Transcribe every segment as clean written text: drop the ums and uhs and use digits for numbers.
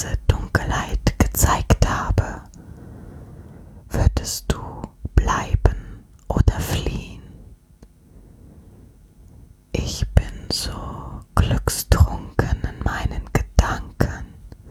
ganze Dunkelheit gezeigt habe, würdest du bleiben oder fliehen? Ich bin so glückstrunken in meinen Gedanken,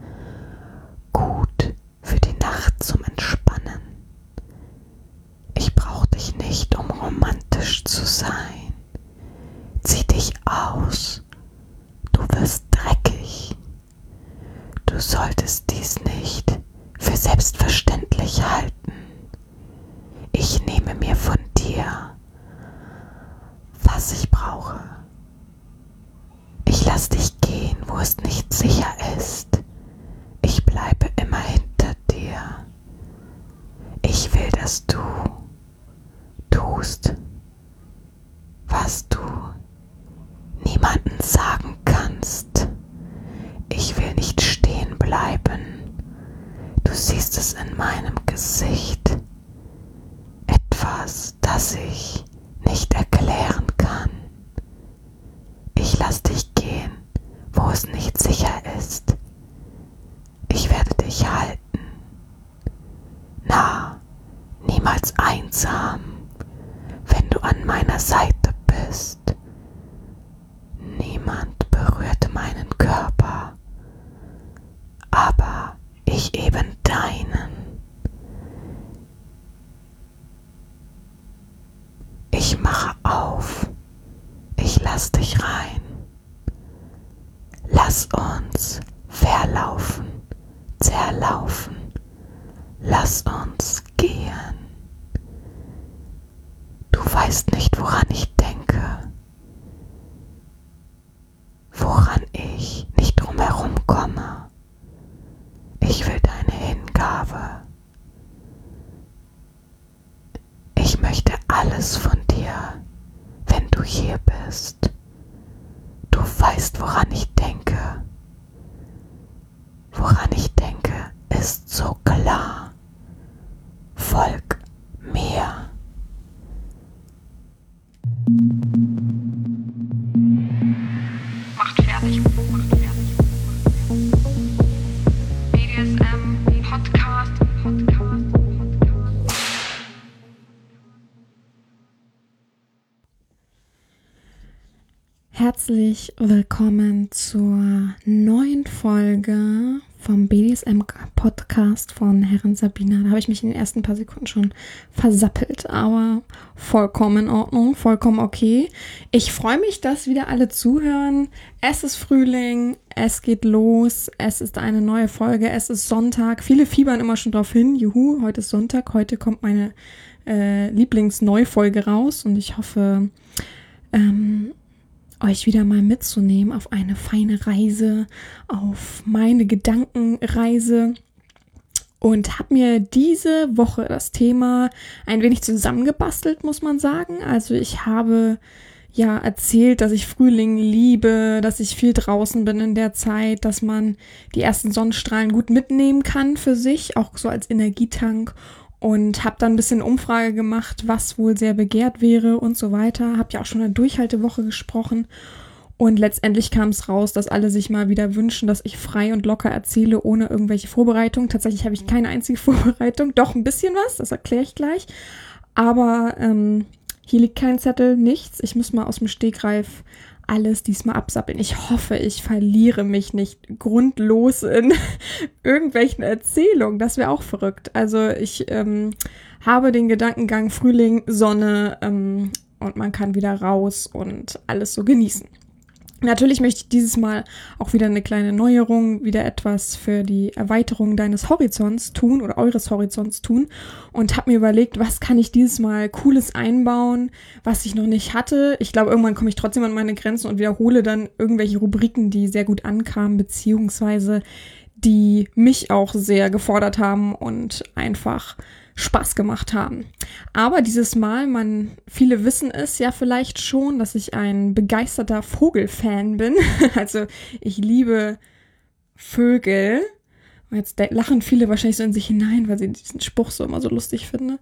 gut für die Nacht zum Entspannen. Ich brauch dich nicht, um romantisch zu sein. Zieh dich aus, du wirst dreckig. Du solltest dies nicht für selbstverständlich halten. Ich nehme mir von dir, was ich brauche. Ich lass dich gehen, wo es nicht sicher ist. Ich bleibe immer hinter dir. Ich will, dass du tust, was du niemandem sagen kannst. Ich will nicht stehen bleiben. Du siehst es in meinem Gesicht. Etwas, das ich nicht erklären kann. Ich lass dich gehen, wo es nicht sicher ist. Ich werde dich halten. Nah, niemals einsam, wenn du an meiner Seite bist. Niemand berührt meinen Körper, aber ich eben deinen. Ich mache auf, ich lass dich rein. Lass uns verlaufen, zerlaufen, lass uns gehen. Du weißt nicht, woran ich denke, woran ich nicht drumherum komme. Ich will deine Hingabe. Ich möchte alles von dir, wenn du hier bist. Du weißt, woran ich denke. Woran ich denke, ist so klar. Folg mir. Macht fertig. BDSM Podcast. Herzlich willkommen zur neuen Folge vom BDSM-Podcast von Herrin Sabina. Da habe ich mich in den ersten paar Sekunden schon versappelt, aber vollkommen in Ordnung, vollkommen okay. Ich freue mich, dass wieder alle zuhören. Es ist Frühling, es geht los, es ist eine neue Folge, es ist Sonntag. Viele fiebern immer schon drauf hin. Juhu, heute ist Sonntag, heute kommt meine Lieblingsneufolge raus und ich hoffe, euch wieder mal mitzunehmen auf eine feine Reise, auf meine Gedankenreise und habe mir diese Woche das Thema ein wenig zusammengebastelt, muss man sagen. Also ich habe ja erzählt, dass ich Frühling liebe, dass ich viel draußen bin in der Zeit, dass man die ersten Sonnenstrahlen gut mitnehmen kann für sich, auch so als Energietank. Und habe dann ein bisschen Umfrage gemacht, was wohl sehr begehrt wäre und so weiter. Habe ja auch schon eine Durchhaltewoche gesprochen. Und letztendlich kam es raus, dass alle sich mal wieder wünschen, dass ich frei und locker erzähle, ohne irgendwelche Vorbereitung. Tatsächlich habe ich keine einzige Vorbereitung. Doch ein bisschen was, das erkläre ich gleich. Aber hier liegt kein Zettel, nichts. Ich muss mal aus dem Stegreif alles diesmal absappeln. Ich hoffe, ich verliere mich nicht grundlos in irgendwelchen Erzählungen. Das wäre auch verrückt. Also ich habe den Gedankengang Frühling, Sonne und man kann wieder raus und alles so genießen. Natürlich möchte ich dieses Mal auch wieder eine kleine Neuerung, wieder etwas für die Erweiterung deines Horizonts tun oder eures Horizonts tun und habe mir überlegt, was kann ich dieses Mal Cooles einbauen, was ich noch nicht hatte. Ich glaube, irgendwann komme ich trotzdem an meine Grenzen und wiederhole dann irgendwelche Rubriken, die sehr gut ankamen, beziehungsweise die mich auch sehr gefordert haben und einfach Spaß gemacht haben. Aber dieses Mal, viele wissen es ja vielleicht schon, dass ich ein begeisterter Vogelfan bin. Also ich liebe Vögel. Und jetzt lachen viele wahrscheinlich so in sich hinein, weil sie diesen Spruch so immer so lustig finden.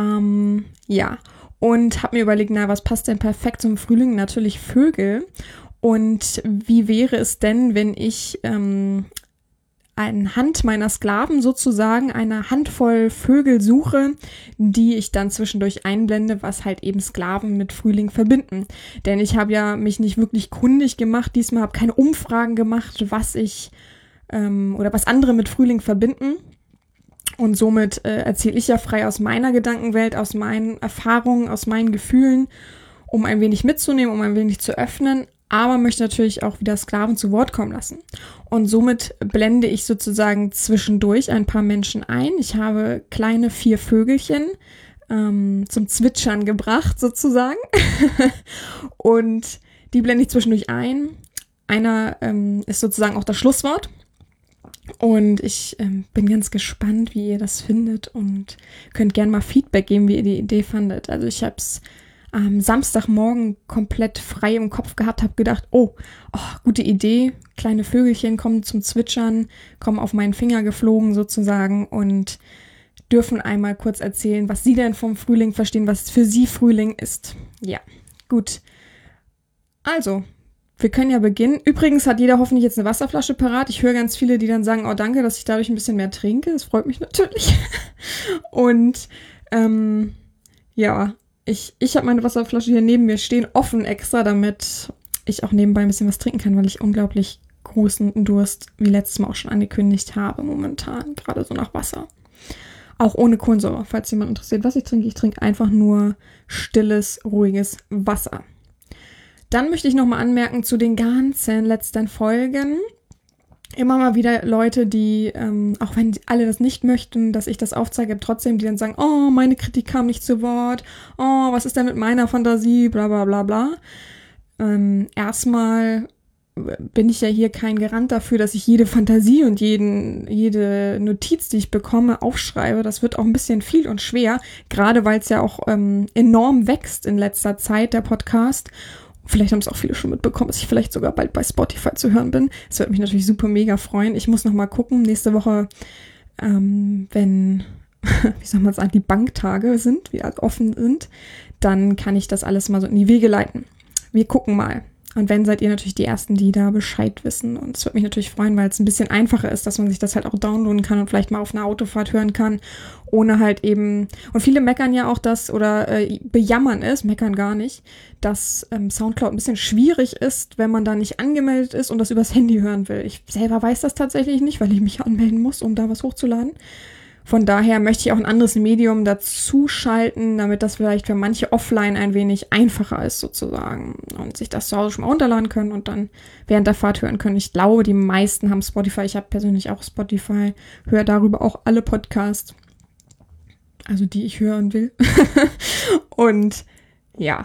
Ja, und habe mir überlegt, was passt denn perfekt zum Frühling? Natürlich Vögel. Und wie wäre es denn, wenn ich anhand meiner Sklaven sozusagen eine Handvoll Vögel suche, die ich dann zwischendurch einblende, was halt eben Sklaven mit Frühling verbinden. Denn ich habe ja mich nicht wirklich kundig gemacht, diesmal habe keine Umfragen gemacht, was ich oder was andere mit Frühling verbinden. Und somit erzähle ich ja frei aus meiner Gedankenwelt, aus meinen Erfahrungen, aus meinen Gefühlen, um ein wenig mitzunehmen, um ein wenig zu öffnen, aber möchte natürlich auch wieder Sklaven zu Wort kommen lassen. Und somit blende ich sozusagen zwischendurch ein paar Menschen ein. Ich habe kleine 4 Vögelchen zum Zwitschern gebracht sozusagen. Und die blende ich zwischendurch ein. Einer ist sozusagen auch das Schlusswort. Und ich bin ganz gespannt, wie ihr das findet und könnt gerne mal Feedback geben, wie ihr die Idee fandet. Also ich habe es am Samstagmorgen komplett frei im Kopf gehabt, habe gedacht, oh, gute Idee, kleine Vögelchen kommen zum Zwitschern, kommen auf meinen Finger geflogen sozusagen und dürfen einmal kurz erzählen, was sie denn vom Frühling verstehen, was für sie Frühling ist. Ja, gut. Also, wir können ja beginnen. Übrigens hat jeder hoffentlich jetzt eine Wasserflasche parat. Ich höre ganz viele, die dann sagen, oh danke, dass ich dadurch ein bisschen mehr trinke. Das freut mich natürlich. Und ja, ich habe meine Wasserflasche hier neben mir stehen, offen extra, damit ich auch nebenbei ein bisschen was trinken kann, weil ich unglaublich großen Durst, wie letztes Mal auch schon angekündigt habe, momentan, gerade so nach Wasser. Auch ohne Kohlensäure, falls jemand interessiert, was ich trinke. Ich trinke einfach nur stilles, ruhiges Wasser. Dann möchte ich nochmal anmerken zu den ganzen letzten Folgen. Immer mal wieder Leute, die, auch wenn alle das nicht möchten, dass ich das aufzeige, trotzdem, die dann sagen, oh, meine Kritik kam nicht zu Wort, oh, was ist denn mit meiner Fantasie, bla bla bla bla. Erstmal bin ich ja hier kein Garant dafür, dass ich jede Fantasie und jede Notiz, die ich bekomme, aufschreibe. Das wird auch ein bisschen viel und schwer, gerade weil es ja auch enorm wächst in letzter Zeit, der Podcast. Vielleicht haben es auch viele schon mitbekommen, dass ich vielleicht sogar bald bei Spotify zu hören bin. Das würde mich natürlich super mega freuen. Ich muss noch mal gucken, nächste Woche, wenn, wie soll man sagen, die Banktage sind, wie offen sind, dann kann ich das alles mal so in die Wege leiten. Wir gucken mal. Und wenn, seid ihr natürlich die Ersten, die da Bescheid wissen. Und es würde mich natürlich freuen, weil es ein bisschen einfacher ist, dass man sich das halt auch downloaden kann und vielleicht mal auf einer Autofahrt hören kann, ohne halt eben, und viele meckern ja auch das, oder bejammern es, meckern gar nicht, dass Soundcloud ein bisschen schwierig ist, wenn man da nicht angemeldet ist und das übers Handy hören will. Ich selber weiß das tatsächlich nicht, weil ich mich anmelden muss, um da was hochzuladen. Von daher möchte ich auch ein anderes Medium dazu schalten, damit das vielleicht für manche offline ein wenig einfacher ist sozusagen und sich das zu Hause schon mal runterladen können und dann während der Fahrt hören können. Ich glaube, die meisten haben Spotify. Ich habe persönlich auch Spotify, höre darüber auch alle Podcasts, also die ich hören will. Und ja.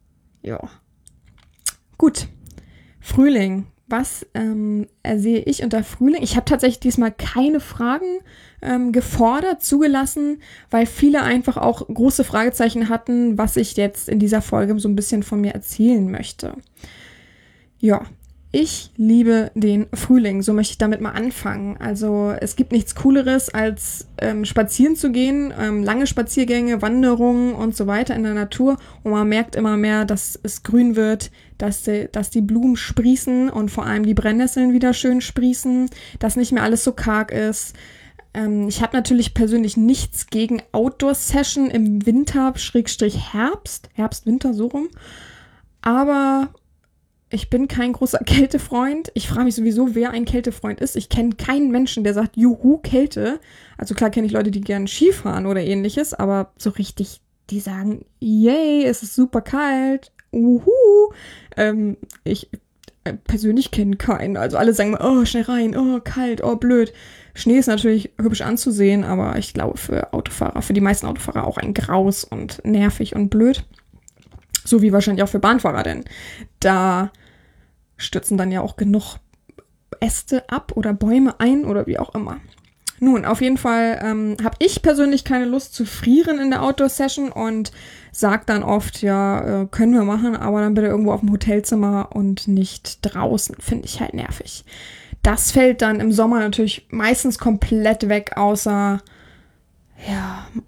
Gut, Frühling. Was sehe ich unter Frühling? Ich habe tatsächlich diesmal keine Fragen gefordert, zugelassen, weil viele einfach auch große Fragezeichen hatten, was ich jetzt in dieser Folge so ein bisschen von mir erzählen möchte. Ja, ich liebe den Frühling, so möchte ich damit mal anfangen. Also es gibt nichts Cooleres, als spazieren zu gehen, lange Spaziergänge, Wanderungen und so weiter in der Natur. Und man merkt immer mehr, dass es grün wird, dass die Blumen sprießen und vor allem die Brennnesseln wieder schön sprießen, dass nicht mehr alles so karg ist. Ich habe natürlich persönlich nichts gegen Outdoor-Session im Winter, Herbst, Winter, so rum. Aber ich bin kein großer Kältefreund. Ich frage mich sowieso, wer ein Kältefreund ist. Ich kenne keinen Menschen, der sagt, juhu, Kälte. Also klar kenne ich Leute, die gerne Skifahren oder ähnliches, aber so richtig, die sagen, yay, es ist super kalt, uhu. Ich persönlich kenne keinen. Also alle sagen, oh, schnell rein, oh, kalt, oh, blöd. Schnee ist natürlich hübsch anzusehen, aber ich glaube für die meisten Autofahrer auch ein Graus und nervig und blöd. So wie wahrscheinlich auch für Bahnfahrer, denn da stürzen dann ja auch genug Äste ab oder Bäume ein oder wie auch immer. Nun, auf jeden Fall habe ich persönlich keine Lust zu frieren in der Outdoor-Session und sage dann oft, ja, können wir machen, aber dann bitte irgendwo auf dem Hotelzimmer und nicht draußen. Finde ich halt nervig. Das fällt dann im Sommer natürlich meistens komplett weg, außer, ja,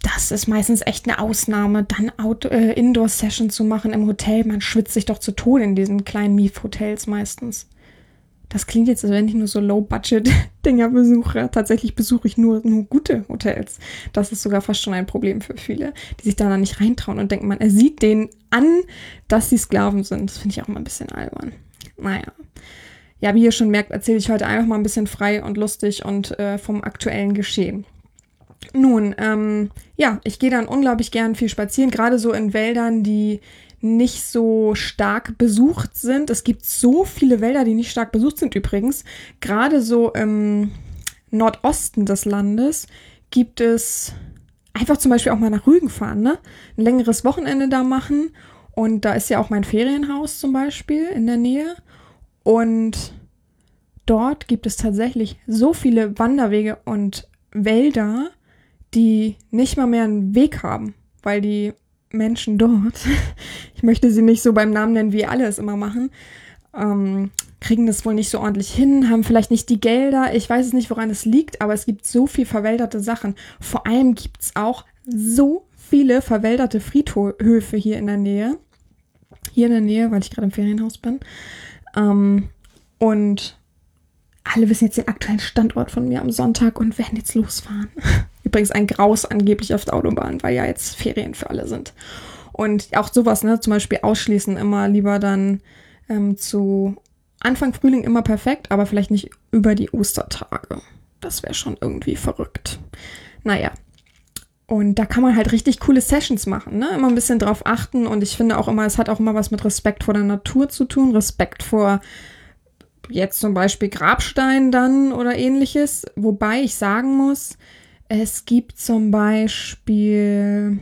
das ist meistens echt eine Ausnahme, dann Indoor-Session zu machen im Hotel. Man schwitzt sich doch zu Tode in diesen kleinen Miethotels meistens. Das klingt jetzt, als wenn ich nur so Low-Budget-Dinger besuche. Tatsächlich besuche ich nur gute Hotels. Das ist sogar fast schon ein Problem für viele, die sich da nicht reintrauen und denken, man sieht denen an, dass sie Sklaven sind. Das finde ich auch mal ein bisschen albern. Naja. Ja, wie ihr schon merkt, erzähle ich heute einfach mal ein bisschen frei und lustig und vom aktuellen Geschehen. Nun, ich gehe dann unglaublich gern viel spazieren, gerade so in Wäldern, die nicht so stark besucht sind. Es gibt so viele Wälder, die nicht stark besucht sind übrigens. Gerade so im Nordosten des Landes gibt es einfach zum Beispiel auch mal nach Rügen fahren, ne? Ein längeres Wochenende da machen. Und da ist ja auch mein Ferienhaus zum Beispiel in der Nähe. Und dort gibt es tatsächlich so viele Wanderwege und Wälder, die nicht mal mehr einen Weg haben, weil die Menschen dort, ich möchte sie nicht so beim Namen nennen, wie alle es immer machen, kriegen das wohl nicht so ordentlich hin, haben vielleicht nicht die Gelder, ich weiß es nicht, woran es liegt, aber es gibt so viel verwälderte Sachen. Vor allem gibt es auch so viele verwälderte Friedhöfe hier in der Nähe. Hier in der Nähe, weil ich gerade im Ferienhaus bin. Und alle wissen jetzt den aktuellen Standort von mir am Sonntag und werden jetzt losfahren. Übrigens ein Graus angeblich auf der Autobahn, weil ja jetzt Ferien für alle sind. Und auch sowas, ne, zum Beispiel ausschließen immer lieber dann zu Anfang Frühling immer perfekt, aber vielleicht nicht über die Ostertage. Das wäre schon irgendwie verrückt. Naja. Und da kann man halt richtig coole Sessions machen, ne? Immer ein bisschen drauf achten und ich finde auch immer, es hat auch immer was mit Respekt vor der Natur zu tun, Respekt vor jetzt zum Beispiel Grabstein dann oder ähnliches. Wobei ich sagen muss, es gibt zum Beispiel,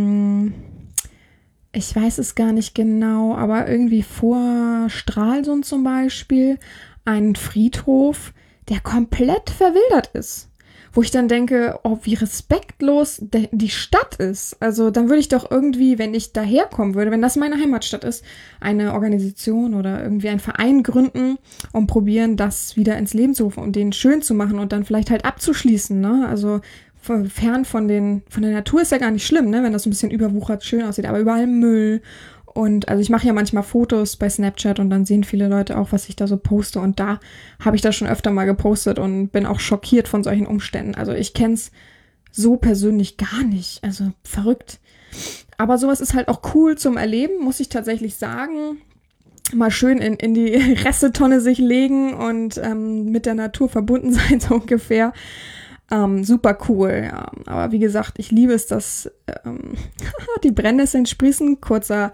ich weiß es gar nicht genau, aber irgendwie vor Stralsund zum Beispiel einen Friedhof, der komplett verwildert ist. Wo ich dann denke, oh, wie respektlos die Stadt ist. Also dann würde ich doch irgendwie, wenn ich daherkommen würde, wenn das meine Heimatstadt ist, eine Organisation oder irgendwie einen Verein gründen und probieren, das wieder ins Leben zu rufen und den schön zu machen und dann vielleicht halt abzuschließen, ne? Also fern von der Natur ist ja gar nicht schlimm, ne? Wenn das so ein bisschen überwuchert schön aussieht, aber überall Müll. Und also ich mache ja manchmal Fotos bei Snapchat und dann sehen viele Leute auch, was ich da so poste. Und da habe ich das schon öfter mal gepostet und bin auch schockiert von solchen Umständen. Also ich kenne es so persönlich gar nicht. Also verrückt. Aber sowas ist halt auch cool zum Erleben, muss ich tatsächlich sagen. Mal schön in die Restetonne sich legen und mit der Natur verbunden sein, so ungefähr. Super cool, ja. Aber wie gesagt, ich liebe es, dass die Brennnesseln sprießen. Kurzer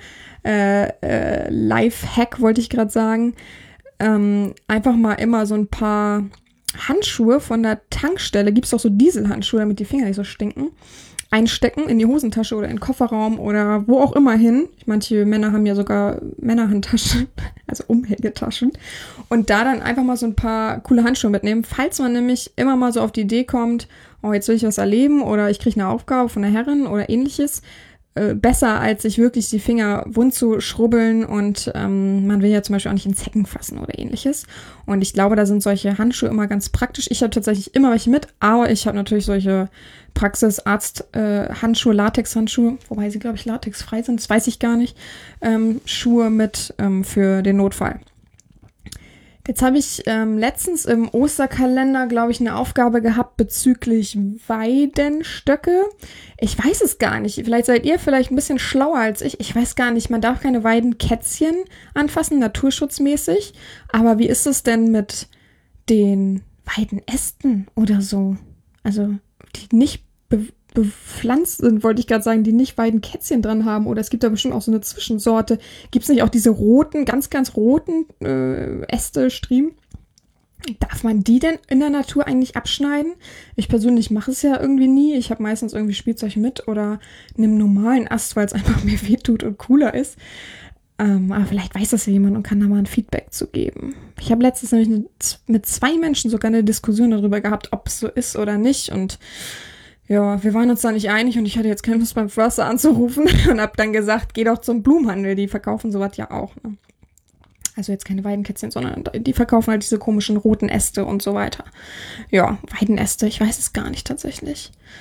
Life-Hack wollte ich gerade sagen. Einfach mal immer so ein paar Handschuhe von der Tankstelle, gibt's doch so Dieselhandschuhe, damit die Finger nicht so stinken, einstecken in die Hosentasche oder in den Kofferraum oder wo auch immer hin. Manche Männer haben ja sogar Männerhandtaschen, also Umhängetaschen. Und da dann einfach mal so ein paar coole Handschuhe mitnehmen, falls man nämlich immer mal so auf die Idee kommt, oh, jetzt will ich was erleben oder ich kriege eine Aufgabe von der Herrin oder ähnliches. Besser, als sich wirklich die Finger wund zu schrubbeln und man will ja zum Beispiel auch nicht in Zecken fassen oder ähnliches. Und ich glaube, da sind solche Handschuhe immer ganz praktisch. Ich habe tatsächlich immer welche mit, aber ich habe natürlich solche Praxisarzt-Handschuhe, Latex-Handschuhe, wobei sie, glaube ich, latexfrei sind, das weiß ich gar nicht, Schuhe mit für den Notfall. Jetzt habe ich letztens im Osterkalender, glaube ich, eine Aufgabe gehabt bezüglich Weidenstöcke. Ich weiß es gar nicht. Vielleicht seid ihr vielleicht ein bisschen schlauer als ich. Ich weiß gar nicht, man darf keine Weidenkätzchen anfassen, naturschutzmäßig. Aber wie ist es denn mit den Weidenästen oder so? Also, die nicht bepflanzt sind, wollte ich gerade sagen, die nicht Weidenkätzchen dran haben. Oder es gibt da bestimmt auch so eine Zwischensorte. Gibt es nicht auch diese roten, ganz, ganz roten Äste, Striemen? Darf man die denn in der Natur eigentlich abschneiden? Ich persönlich mache es ja irgendwie nie. Ich habe meistens irgendwie Spielzeug mit oder nehme einen normalen Ast, weil es einfach mir wehtut und cooler ist. Aber vielleicht weiß das ja jemand und kann da mal ein Feedback zu geben. Ich habe letztens nämlich mit 2 Menschen sogar eine Diskussion darüber gehabt, ob es so ist oder nicht. Und ja, wir waren uns da nicht einig und ich hatte jetzt keine Lust beim Förster anzurufen und habe dann gesagt, geh doch zum Blumenhandel, die verkaufen sowas ja auch. Ne? Also jetzt keine Weidenkätzchen, sondern die verkaufen halt diese komischen roten Äste und so weiter. Ja, Weidenäste, ich weiß es gar nicht tatsächlich.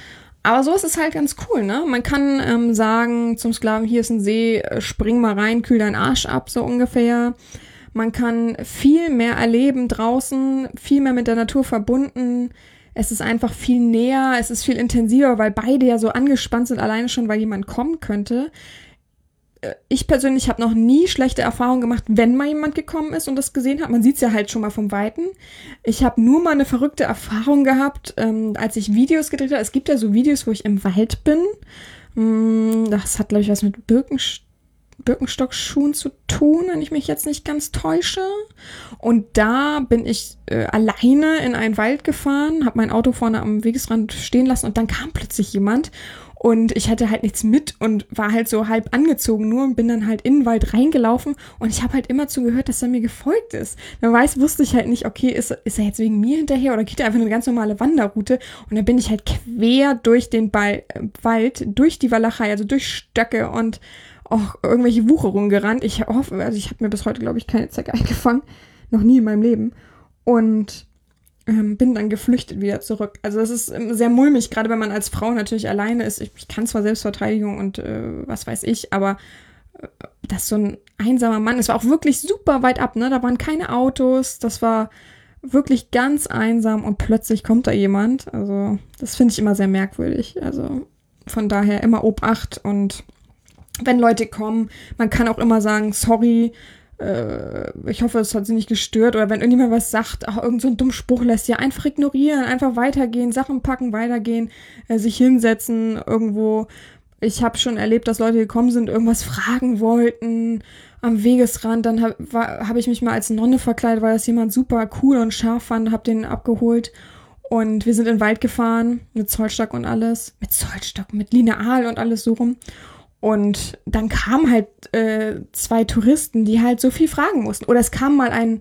Aber so ist es halt ganz cool, ne? Man kann sagen zum Sklaven, hier ist ein See, spring mal rein, kühl deinen Arsch ab, so ungefähr. Man kann viel mehr erleben draußen, viel mehr mit der Natur verbunden. Es ist einfach viel näher, es ist viel intensiver, weil beide ja so angespannt sind, alleine schon, weil jemand kommen könnte. Ich persönlich habe noch nie schlechte Erfahrungen gemacht, wenn mal jemand gekommen ist und das gesehen hat. Man sieht es ja halt schon mal vom Weiten. Ich habe nur mal eine verrückte Erfahrung gehabt, als ich Videos gedreht habe. Es gibt ja so Videos, wo ich im Wald bin. Das hat, glaube ich, was mit Birkenstockschuhen zu tun, wenn ich mich jetzt nicht ganz täusche. Und da bin ich alleine in einen Wald gefahren, habe mein Auto vorne am Wegesrand stehen lassen und dann kam plötzlich jemand. Und ich hatte halt nichts mit und war halt so halb angezogen nur und bin dann halt in den Wald reingelaufen und ich habe halt immer zugehört, dass er mir gefolgt ist. Dann wusste ich halt nicht, okay, ist er jetzt wegen mir hinterher oder geht er einfach eine ganz normale Wanderroute? Und dann bin ich halt quer durch den Wald, durch die Walachei, also durch Stöcke und auch irgendwelche Wucherungen gerannt. Ich hoffe, also ich habe mir bis heute, glaube ich, keine Zecke eingefangen. Noch nie in meinem Leben. Und bin dann geflüchtet wieder zurück. Also das ist sehr mulmig, gerade wenn man als Frau natürlich alleine ist. Ich kann zwar Selbstverteidigung und was weiß ich, aber das ist so ein einsamer Mann. Es war auch wirklich super weit ab, ne? Da waren keine Autos, das war wirklich ganz einsam und plötzlich kommt da jemand. Also das finde ich immer sehr merkwürdig. Also von daher immer Obacht und wenn Leute kommen, man kann auch immer sagen, sorry, ich hoffe, es hat sie nicht gestört. Oder wenn irgendjemand was sagt, irgend so einen dummen Spruch lässt, ja, einfach ignorieren, einfach weitergehen, Sachen packen, weitergehen, sich hinsetzen irgendwo. Ich habe schon erlebt, dass Leute gekommen sind, irgendwas fragen wollten am Wegesrand. Dann hab ich mich mal als Nonne verkleidet, weil das jemand super cool und scharf fand, hab den abgeholt. Und wir sind in den Wald gefahren, mit Zollstock und alles. Mit Zollstock, mit Lineal und alles so rum. Und dann kamen halt 2 Touristen, die halt so viel fragen mussten. Oder es kam mal ein,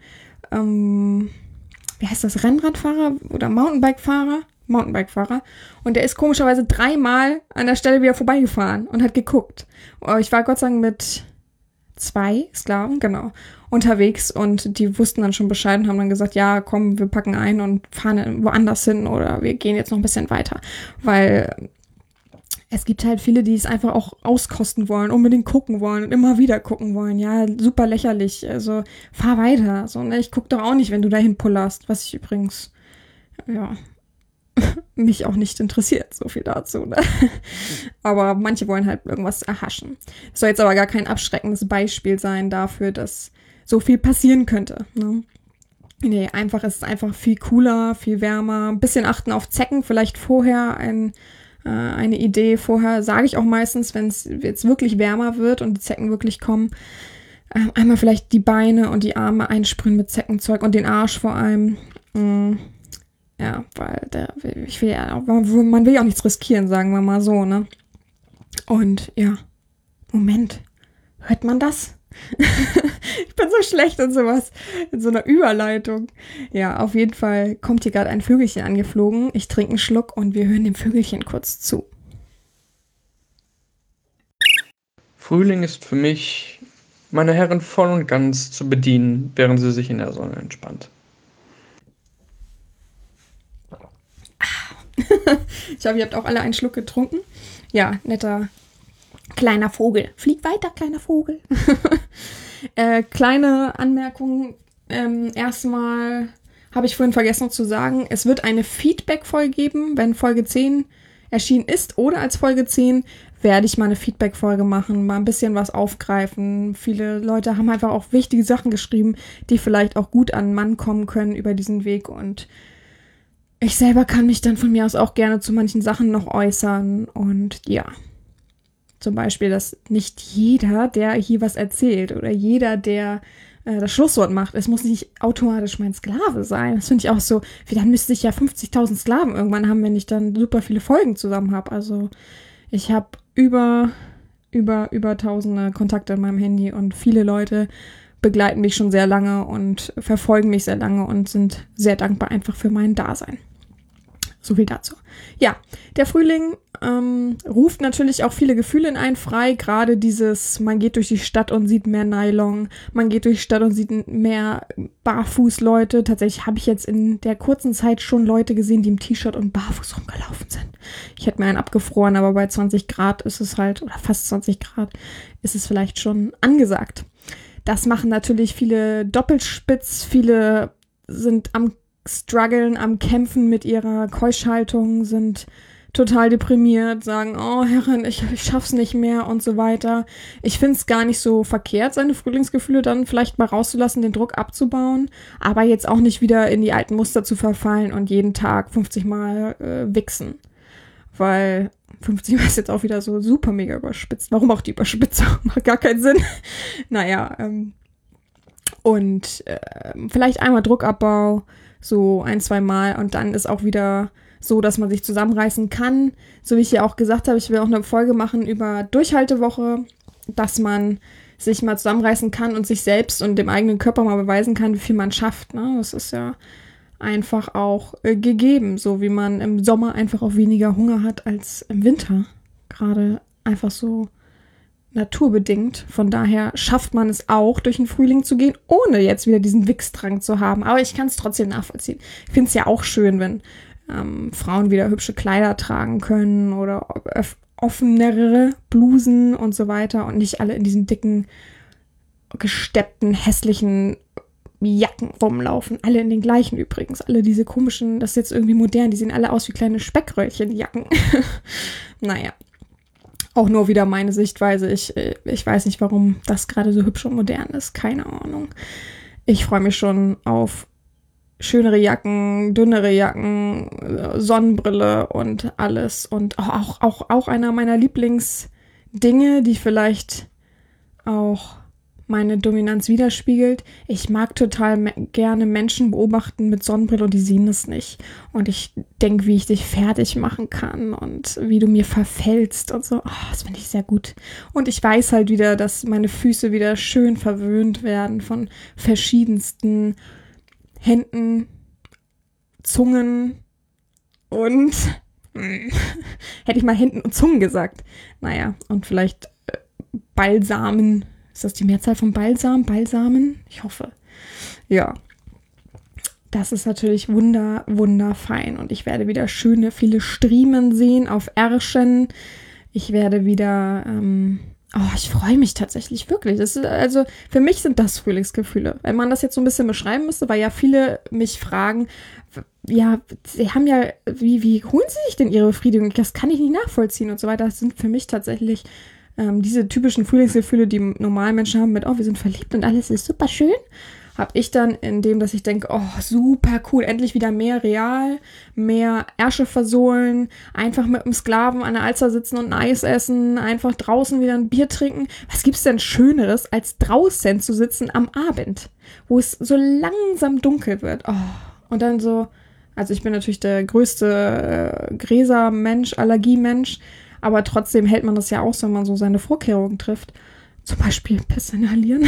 wie heißt das, Rennradfahrer oder Mountainbike-Fahrer? Mountainbike-Fahrer. Und der ist komischerweise 3-mal an der Stelle wieder vorbeigefahren und hat geguckt. Ich war Gott sei Dank mit 2 Sklaven, genau, unterwegs und die wussten dann schon Bescheid und haben dann gesagt, ja, komm, wir packen ein und fahren woanders hin oder wir gehen jetzt noch ein bisschen weiter. Weil es gibt halt viele, die es einfach auch auskosten wollen, unbedingt gucken wollen und immer wieder gucken wollen. Ja, super lächerlich. Also fahr weiter. So, ne? Ich guck doch auch nicht, wenn du dahin pullerst. Was ich übrigens, ja, mich auch nicht interessiert. So viel dazu. Ne? Aber manche wollen halt irgendwas erhaschen. Das soll jetzt aber gar kein abschreckendes Beispiel sein dafür, dass so viel passieren könnte. Ne? Nee, es ist einfach viel cooler, viel wärmer. Ein bisschen achten auf Zecken. Vielleicht vorher eine Idee. Vorher sage ich auch meistens, wenn es jetzt wirklich wärmer wird und die Zecken wirklich kommen, einmal vielleicht die Beine und die Arme einsprühen mit Zeckenzeug und den Arsch vor allem. Ja, weil man will ja auch nichts riskieren, sagen wir mal so, ne? Und ja, Moment, hört man das? Ich bin so schlecht in sowas, in so einer Überleitung. Ja, auf jeden Fall kommt hier gerade ein Vögelchen angeflogen. Ich trinke einen Schluck und wir hören dem Vögelchen kurz zu. Frühling ist für mich, meine Herren voll und ganz zu bedienen, während sie sich in der Sonne entspannt. Ich hoffe, ihr habt auch alle einen Schluck getrunken. Ja, netter kleiner Vogel. Flieg weiter, kleiner Vogel. Kleine Anmerkung. Erstmal habe ich vorhin vergessen zu sagen, es wird eine Feedback-Folge geben, wenn Folge 10 erschienen ist oder als Folge 10 werde ich mal eine Feedback-Folge machen, mal ein bisschen was aufgreifen. Viele Leute haben einfach auch wichtige Sachen geschrieben, die vielleicht auch gut an den Mann kommen können über diesen Weg und ich selber kann mich dann von mir aus auch gerne zu manchen Sachen noch äußern und ja. Zum Beispiel, dass nicht jeder, der hier was erzählt oder jeder, der das Schlusswort macht, es muss nicht automatisch mein Sklave sein. Das finde ich auch so, wie dann müsste ich ja 50.000 Sklaven irgendwann haben, wenn ich dann super viele Folgen zusammen habe. Also ich habe über tausende Kontakte in meinem Handy und viele Leute begleiten mich schon sehr lange und verfolgen mich sehr lange und sind sehr dankbar einfach für mein Dasein. So viel dazu. Ja, der Frühling ruft natürlich auch viele Gefühle in einen frei. Gerade dieses, man geht durch die Stadt und sieht mehr Nylon. Man geht durch die Stadt und sieht mehr Barfußleute. Tatsächlich habe ich jetzt in der kurzen Zeit schon Leute gesehen, die im T-Shirt und barfuß rumgelaufen sind. Ich hätte mir einen abgefroren, aber bei 20 Grad ist es halt, oder fast 20 Grad, ist es vielleicht schon angesagt. Das machen natürlich viele doppelspitz. Viele sind am struggeln, am Kämpfen mit ihrer Keuschhaltung, sind total deprimiert, sagen, oh Herrin, ich schaff's nicht mehr und so weiter. Ich find's gar nicht so verkehrt, seine Frühlingsgefühle dann vielleicht mal rauszulassen, den Druck abzubauen, aber jetzt auch nicht wieder in die alten Muster zu verfallen und jeden Tag 50 Mal wichsen. Weil 50 Mal ist jetzt auch wieder so super mega überspitzt. Warum auch die Überspitzung? Macht gar keinen Sinn. Naja, und vielleicht einmal Druckabbau, so 1-2 Mal und dann ist auch wieder so, dass man sich zusammenreißen kann. So wie ich ja auch gesagt habe, ich will auch eine Folge machen über Durchhaltewoche, dass man sich mal zusammenreißen kann und sich selbst und dem eigenen Körper mal beweisen kann, wie viel man schafft. Ne? Das ist ja einfach auch gegeben, so wie man im Sommer einfach auch weniger Hunger hat als im Winter. Gerade einfach so naturbedingt. Von daher schafft man es auch, durch den Frühling zu gehen, ohne jetzt wieder diesen Wichsdrang zu haben. Aber ich kann es trotzdem nachvollziehen. Ich finde es ja auch schön, wenn Frauen wieder hübsche Kleider tragen können oder offenere Blusen und so weiter und nicht alle in diesen dicken, gesteppten, hässlichen Jacken rumlaufen. Alle in den gleichen übrigens. Alle diese komischen, das ist jetzt irgendwie modern, die sehen alle aus wie kleine Speckröllchen-Jacken. Naja. Auch nur wieder meine Sichtweise. Ich weiß nicht, warum das gerade so hübsch und modern ist. Keine Ahnung. Ich freue mich schon auf schönere Jacken, dünnere Jacken, Sonnenbrille und alles. Und auch einer meiner Lieblingsdinge, die vielleicht auch meine Dominanz widerspiegelt. Ich mag total gerne Menschen beobachten mit Sonnenbrille und die sehen es nicht. Und ich denke, wie ich dich fertig machen kann und wie du mir verfällst und so. Oh, das finde ich sehr gut. Und ich weiß halt wieder, dass meine Füße wieder schön verwöhnt werden von verschiedensten Händen, Zungen und hätte ich mal Händen und Zungen gesagt. Naja, und vielleicht Balsamen. Ist das die Mehrzahl von Balsam? Balsamen? Ich hoffe. Ja. Das ist natürlich wunderfein. Und ich werde wieder schöne, viele Striemen sehen auf Ärschen. Ich werde wieder, ich freue mich tatsächlich wirklich. Das ist, also für mich sind das Frühlingsgefühle. Wenn man das jetzt so ein bisschen beschreiben müsste, weil ja viele mich fragen, ja, sie haben ja, wie holen sie sich denn ihre Befriedigung? Das kann ich nicht nachvollziehen und so weiter. Das sind für mich tatsächlich diese typischen Frühlingsgefühle, die normalen Menschen haben mit, wir sind verliebt und alles ist super schön, habe ich dann in dem, dass ich denke, super cool, endlich wieder mehr real, mehr Ärsche versohlen, einfach mit einem Sklaven an der Alster sitzen und ein Eis essen, einfach draußen wieder ein Bier trinken. Was gibt's denn Schöneres, als draußen zu sitzen am Abend, wo es so langsam dunkel wird? Und dann so, also ich bin natürlich der größte Gräsermensch, Allergiemensch, aber trotzdem hält man das ja aus, wenn man so seine Vorkehrungen trifft. Zum Beispiel Pisse inhalieren.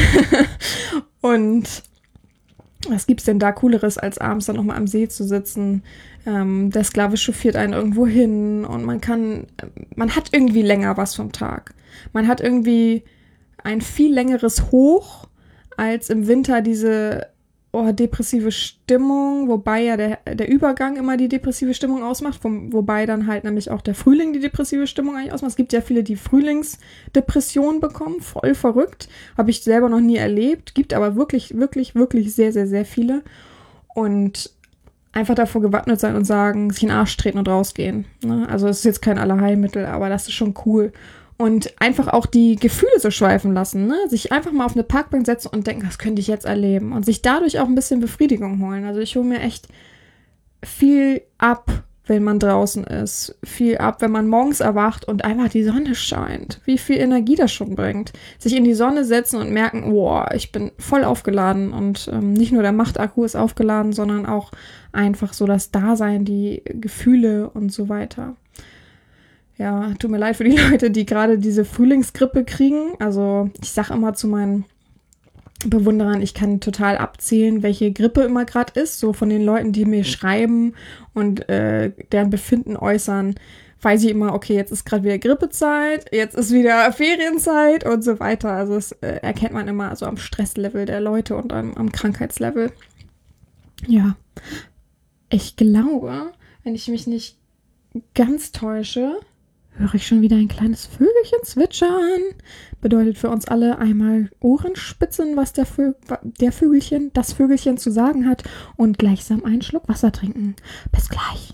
Und was gibt's denn da Cooleres, als abends dann nochmal am See zu sitzen? Der Sklave chauffiert einen irgendwo hin und man hat irgendwie länger was vom Tag. Man hat irgendwie ein viel längeres Hoch als im Winter diese depressive Stimmung, wobei ja der Übergang immer die depressive Stimmung ausmacht, wobei dann halt nämlich auch der Frühling die depressive Stimmung eigentlich ausmacht. Es gibt ja viele, die Frühlingsdepressionen bekommen, voll verrückt. Habe ich selber noch nie erlebt, gibt aber wirklich, wirklich, wirklich sehr, sehr, sehr viele. Und einfach davor gewappnet sein und sagen, sich in den Arsch treten und rausgehen. Ne? Also es ist jetzt kein Allerheilmittel, aber das ist schon cool. Und einfach auch die Gefühle so schweifen lassen, ne? Sich einfach mal auf eine Parkbank setzen und denken, das könnte ich jetzt erleben. Und sich dadurch auch ein bisschen Befriedigung holen. Also ich hole mir echt viel ab, wenn man draußen ist. Viel ab, wenn man morgens erwacht und einfach die Sonne scheint. Wie viel Energie das schon bringt. Sich in die Sonne setzen und merken, ich bin voll aufgeladen. Und nicht nur der Machtakku ist aufgeladen, sondern auch einfach so das Dasein, die Gefühle und so weiter. Ja, tut mir leid für die Leute, die gerade diese Frühlingsgrippe kriegen. Also ich sage immer zu meinen Bewunderern. Ich kann total abzählen, welche Grippe immer gerade ist. So von den Leuten, die mir schreiben und deren Befinden äußern, weiß ich immer, okay, jetzt ist gerade wieder Grippezeit, jetzt ist wieder Ferienzeit und so weiter. Also das erkennt man immer so am Stresslevel der Leute und am Krankheitslevel. Ja, ich glaube, wenn ich mich nicht ganz täusche, höre ich schon wieder ein kleines Vögelchen zwitschern. Bedeutet für uns alle einmal Ohrenspitzen, was das Vögelchen zu sagen hat und gleichsam einen Schluck Wasser trinken. Bis gleich.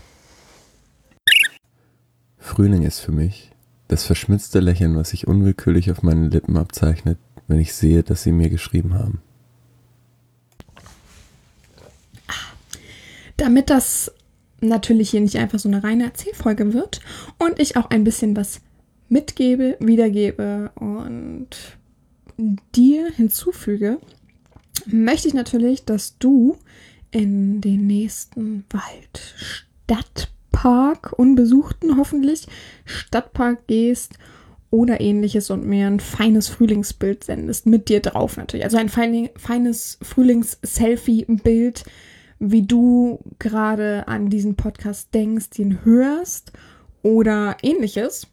Frühling ist für mich das verschmitzte Lächeln, was sich unwillkürlich auf meinen Lippen abzeichnet, wenn ich sehe, dass sie mir geschrieben haben. Damit das natürlich hier nicht einfach so eine reine Erzählfolge wird und ich auch ein bisschen was mitgebe, wiedergebe und dir hinzufüge, möchte ich natürlich, dass du in den nächsten Stadtpark, unbesuchten hoffentlich, Stadtpark gehst oder ähnliches und mir ein feines Frühlingsbild sendest, mit dir drauf natürlich. Also ein feines Frühlings-Selfie-Bild, wie du gerade an diesen Podcast denkst, ihn hörst oder ähnliches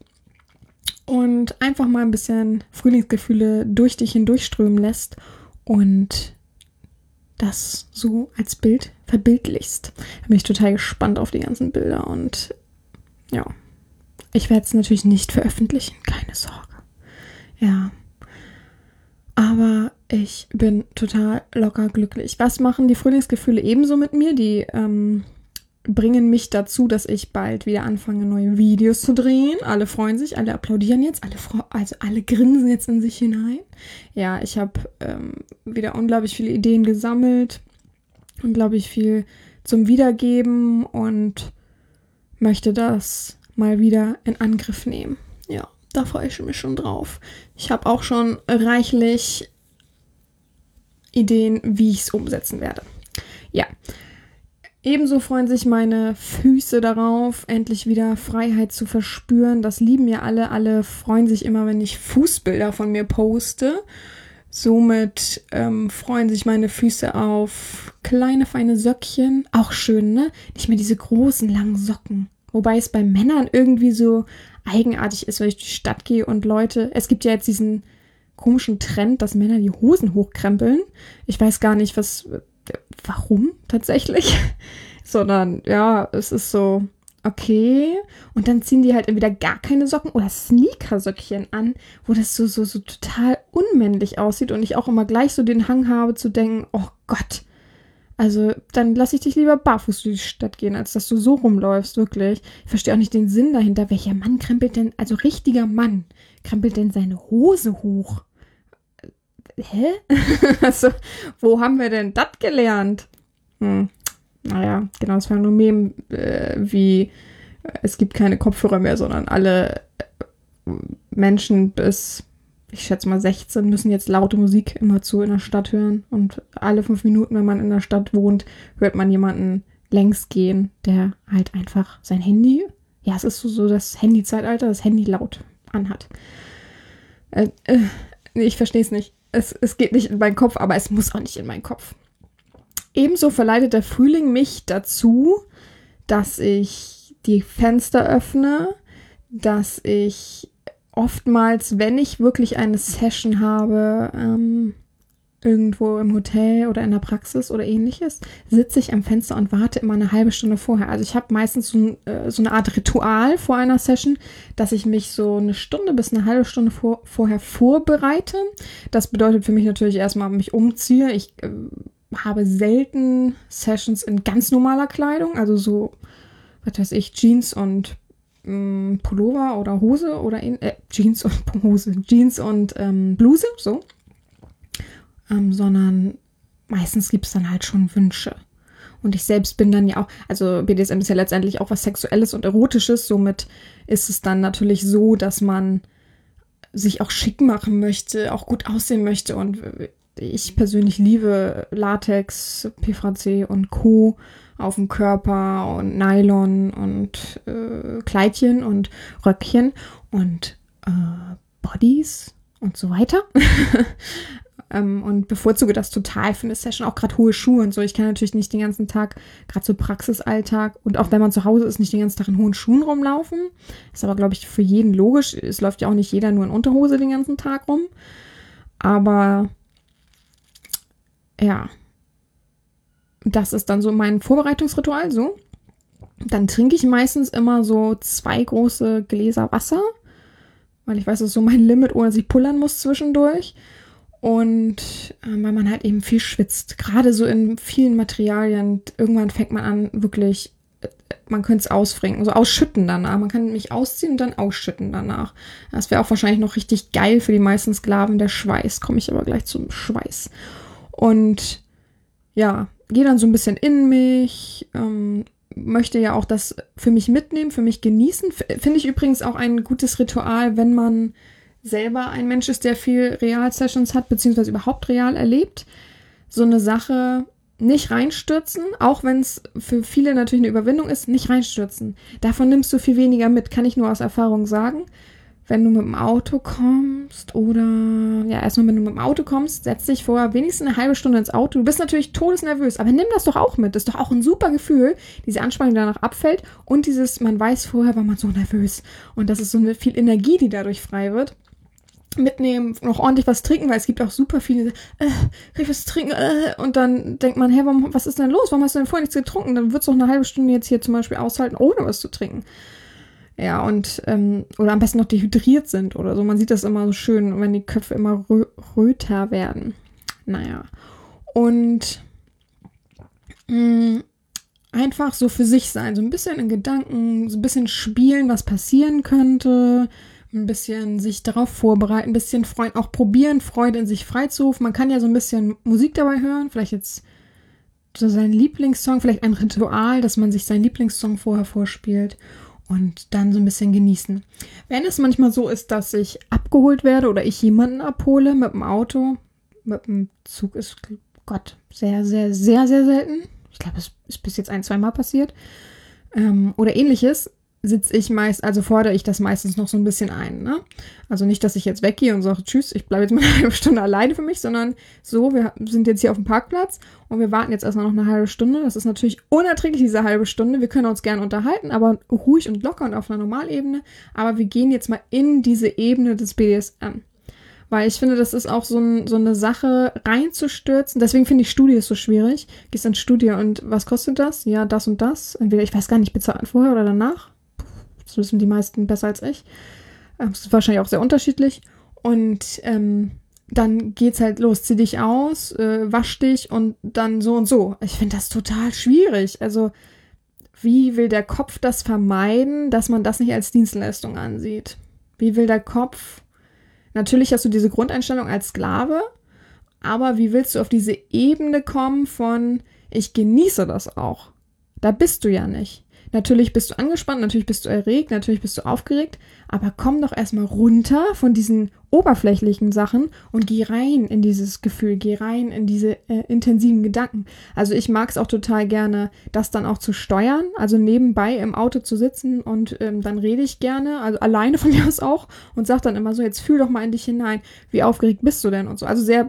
und einfach mal ein bisschen Frühlingsgefühle durch dich hindurchströmen lässt und das so als Bild verbildlichst. Da bin ich total gespannt auf die ganzen Bilder und ja, ich werde es natürlich nicht veröffentlichen, keine Sorge. Ja, aber ich bin total locker glücklich. Was machen die Frühlingsgefühle ebenso mit mir? Die bringen mich dazu, dass ich bald wieder anfange, neue Videos zu drehen. Alle freuen sich, alle applaudieren jetzt, alle grinsen jetzt in sich hinein. Ja, ich habe wieder unglaublich viele Ideen gesammelt, unglaublich viel zum Wiedergeben und möchte das mal wieder in Angriff nehmen. Ja, da freue ich mich schon drauf. Ich habe auch schon reichlich Ideen, wie ich es umsetzen werde. Ja, ebenso freuen sich meine Füße darauf, endlich wieder Freiheit zu verspüren. Das lieben ja alle. Alle freuen sich immer, wenn ich Fußbilder von mir poste. Somit freuen sich meine Füße auf kleine, feine Söckchen. Auch schön, ne? Nicht mehr diese großen, langen Socken. Wobei es bei Männern irgendwie so eigenartig ist, wenn ich durch die Stadt gehe und Leute, es gibt ja jetzt diesen komischen Trend, dass Männer die Hosen hochkrempeln. Ich weiß gar nicht, warum tatsächlich, sondern ja, es ist so, okay. Und dann ziehen die halt entweder gar keine Socken oder Sneakersöckchen an, wo das so total unmännlich aussieht und ich auch immer gleich so den Hang habe zu denken, oh Gott, also dann lasse ich dich lieber barfuß durch die Stadt gehen, als dass du so rumläufst, wirklich. Ich verstehe auch nicht den Sinn dahinter. Welcher Mann krempelt denn, also richtiger Mann, krempelt denn seine Hose hoch? Hä? Also, wo haben wir denn das gelernt? Naja, genau, das Phänomen wie es gibt keine Kopfhörer mehr, sondern alle Menschen bis, ich schätze mal 16, müssen jetzt laute Musik immerzu in der Stadt hören. Und alle 5 Minuten, wenn man in der Stadt wohnt, hört man jemanden längs gehen, der halt einfach sein Handy, ja, es ist so das Handy-Zeitalter, das Handy laut anhat. Ich verstehe es nicht. Es geht nicht in meinen Kopf, aber es muss auch nicht in meinen Kopf. Ebenso verleitet der Frühling mich dazu, dass ich die Fenster öffne, dass ich oftmals, wenn ich wirklich eine Session habe, irgendwo im Hotel oder in der Praxis oder ähnliches, sitze ich am Fenster und warte immer eine halbe Stunde vorher. Also ich habe meistens so eine Art Ritual vor einer Session, dass ich mich so eine Stunde bis eine halbe Stunde vorher vorbereite. Das bedeutet für mich natürlich erstmal, mich umziehe. Ich habe selten Sessions in ganz normaler Kleidung, also so, was weiß ich, Jeans und Pullover oder Hose oder Jeans und Hose, Jeans und Bluse, so. Sondern meistens gibt es dann halt schon Wünsche. Und ich selbst bin dann ja auch, also BDSM ist ja letztendlich auch was Sexuelles und Erotisches, somit ist es dann natürlich so, dass man sich auch schick machen möchte, auch gut aussehen möchte und ich persönlich liebe Latex, PVC und Co. auf dem Körper und Nylon und Kleidchen und Röckchen und Bodies und so weiter. Und bevorzuge das total für eine Session, auch gerade hohe Schuhe und so. Ich kann natürlich nicht den ganzen Tag, gerade so Praxisalltag und auch wenn man zu Hause ist, nicht den ganzen Tag in hohen Schuhen rumlaufen. Ist aber, glaube ich, für jeden logisch. Es läuft ja auch nicht jeder nur in Unterhose den ganzen Tag rum. Aber ja, das ist dann so mein Vorbereitungsritual, so. Dann trinke ich meistens immer so 2 große Gläser Wasser, weil ich weiß, das ist so mein Limit, ohne dass ich pullern muss zwischendurch. Und weil man halt eben viel schwitzt, gerade so in vielen Materialien. Irgendwann fängt man an, wirklich, man könnte es ausfrinken, so ausschütten danach. Man kann mich ausziehen und dann ausschütten danach. Das wäre auch wahrscheinlich noch richtig geil für die meisten Sklaven, der Schweiß. Komme ich aber gleich zum Schweiß. Und ja, gehe dann so ein bisschen in mich, möchte ja auch das für mich mitnehmen, für mich genießen. Finde ich übrigens auch ein gutes Ritual, wenn man selber ein Mensch ist, der viel Real-Sessions hat, beziehungsweise überhaupt real erlebt, so eine Sache nicht reinstürzen, auch wenn es für viele natürlich eine Überwindung ist, nicht reinstürzen. Davon nimmst du viel weniger mit, kann ich nur aus Erfahrung sagen. Wenn du mit dem Auto kommst oder, ja, erstmal wenn du mit dem Auto kommst, setz dich vorher wenigstens eine halbe Stunde ins Auto. Du bist natürlich todesnervös, aber nimm das doch auch mit. Das ist doch auch ein super Gefühl, diese Anspannung, die danach abfällt und dieses, man weiß vorher, war man so nervös. Und das ist so eine viel Energie, die dadurch frei wird. Mitnehmen, noch ordentlich was trinken, weil es gibt auch super viele, kann ich was trinken, und dann denkt man, hey, was ist denn los? Warum hast du denn vorher nichts getrunken? Dann wird es doch eine halbe Stunde jetzt hier zum Beispiel aushalten, ohne was zu trinken. Ja, und, oder am besten noch dehydriert sind oder so. Man sieht das immer so schön, wenn die Köpfe immer röter werden. Naja. Und einfach so für sich sein, so ein bisschen in Gedanken, so ein bisschen spielen, was passieren könnte, ein bisschen sich darauf vorbereiten, ein bisschen auch probieren, Freude in sich freizurufen. Man kann ja so ein bisschen Musik dabei hören, vielleicht jetzt so seinen Lieblingssong, vielleicht ein Ritual, dass man sich seinen Lieblingssong vorher vorspielt und dann so ein bisschen genießen. Wenn es manchmal so ist, dass ich abgeholt werde oder ich jemanden abhole mit dem Auto, mit dem Zug ist, Gott, sehr, sehr, sehr, sehr selten. Ich glaube, es ist bis jetzt 1-2 Mal passiert. Oder ähnliches, fordere ich das meistens noch so ein bisschen ein, ne? Also nicht, dass ich jetzt weggehe und sage, tschüss, ich bleibe jetzt mal eine halbe Stunde alleine für mich, sondern so, wir sind jetzt hier auf dem Parkplatz und wir warten jetzt erstmal noch eine halbe Stunde. Das ist natürlich unerträglich, diese halbe Stunde. Wir können uns gerne unterhalten, aber ruhig und locker und auf einer Normalebene. Aber wir gehen jetzt mal in diese Ebene des BDSM. Weil ich finde, das ist auch so eine Sache, reinzustürzen. Deswegen finde ich Studie so schwierig. Gehst ins Studio und was kostet das? Ja, das und das. Entweder, ich weiß gar nicht, bezahlt vorher oder danach. Das wissen die meisten besser als ich. Das ist wahrscheinlich auch sehr unterschiedlich. Und dann geht's halt los. Zieh dich aus, wasch dich und dann so und so. Ich finde das total schwierig. Also, wie will der Kopf das vermeiden, dass man das nicht als Dienstleistung ansieht? Wie will der Kopf... Natürlich hast du diese Grundeinstellung als Sklave, aber wie willst du auf diese Ebene kommen von, ich genieße das auch? Da bist du ja nicht. Natürlich bist du angespannt, natürlich bist du erregt, natürlich bist du aufgeregt, aber komm doch erstmal runter von diesen oberflächlichen Sachen und geh rein in dieses Gefühl, geh rein in diese intensiven Gedanken. Also ich mag es auch total gerne, das dann auch zu steuern, also nebenbei im Auto zu sitzen und dann rede ich gerne, also alleine von mir aus auch und sag dann immer so, jetzt fühl doch mal in dich hinein, wie aufgeregt bist du denn und so. Also sehr,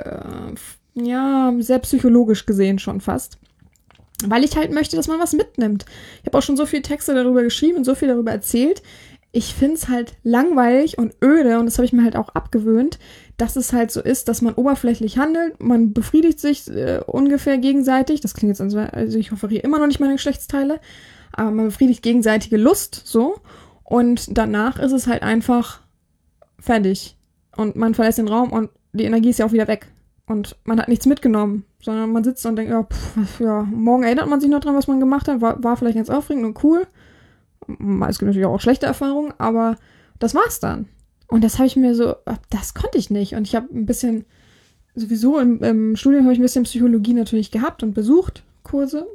sehr psychologisch gesehen schon fast. Weil ich halt möchte, dass man was mitnimmt. Ich habe auch schon so viele Texte darüber geschrieben und so viel darüber erzählt. Ich finde es halt langweilig und öde und das habe ich mir halt auch abgewöhnt, dass es halt so ist, dass man oberflächlich handelt, man befriedigt sich ungefähr gegenseitig. Das klingt jetzt, also ich offeriere immer noch nicht meine Geschlechtsteile, aber man befriedigt gegenseitige Lust, so. Und danach ist es halt einfach fertig. Und man verlässt den Raum und die Energie ist ja auch wieder weg. Und man hat nichts mitgenommen, sondern man sitzt und denkt, ja, morgen erinnert man sich noch dran, was man gemacht hat, war vielleicht ganz aufregend und cool. Es gibt natürlich auch schlechte Erfahrungen, aber das war's dann. Und das habe ich mir so, das konnte ich nicht. Und ich habe ein bisschen, sowieso im Studium habe ich ein bisschen Psychologie natürlich gehabt und besucht, Kurse.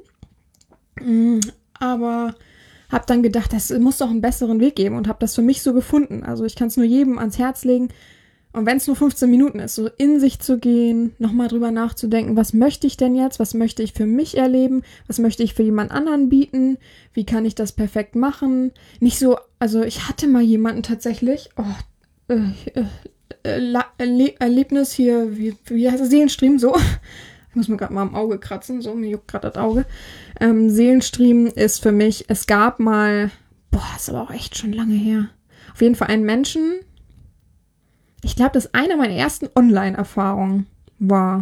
Aber habe dann gedacht, das muss doch einen besseren Weg geben und habe das für mich so gefunden. Also ich kann es nur jedem ans Herz legen. Und wenn es nur 15 Minuten ist, so in sich zu gehen, nochmal drüber nachzudenken, was möchte ich denn jetzt, was möchte ich für mich erleben, was möchte ich für jemand anderen bieten, wie kann ich das perfekt machen. Nicht so, also ich hatte mal jemanden tatsächlich, Erlebnis hier, wie heißt das, Seelenstream, so. Ich muss mir gerade mal am Auge kratzen, so, mir juckt gerade das Auge. Seelenstream ist für mich, es gab mal, ist aber auch echt schon lange her, auf jeden Fall einen Menschen, ich glaube, das eine meiner ersten Online-Erfahrungen war,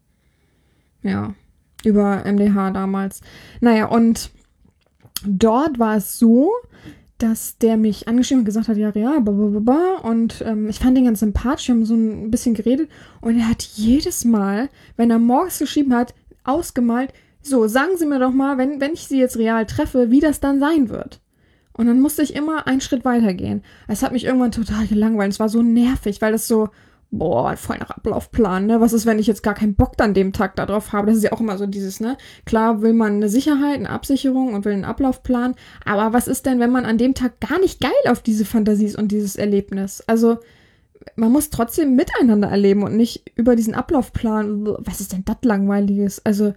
ja, über MDH damals. Naja, und dort war es so, dass der mich angeschrieben und gesagt hat, ja, und ich fand den ganz sympathisch, wir haben so ein bisschen geredet und er hat jedes Mal, wenn er morgens geschrieben hat, ausgemalt, so, sagen Sie mir doch mal, wenn ich Sie jetzt real treffe, wie das dann sein wird. Und dann musste ich immer einen Schritt weitergehen. Es hat mich irgendwann total gelangweilt, es war so nervig, weil das so, voll nach Ablaufplan, ne? Was ist, wenn ich jetzt gar keinen Bock dann dem Tag da drauf habe? Das ist ja auch immer so dieses, ne? Klar will man eine Sicherheit, eine Absicherung und will einen Ablaufplan, aber was ist denn, wenn man an dem Tag gar nicht geil auf diese Fantasie ist und dieses Erlebnis? Also, man muss trotzdem miteinander erleben und nicht über diesen Ablaufplan, was ist denn das Langweiliges? Also,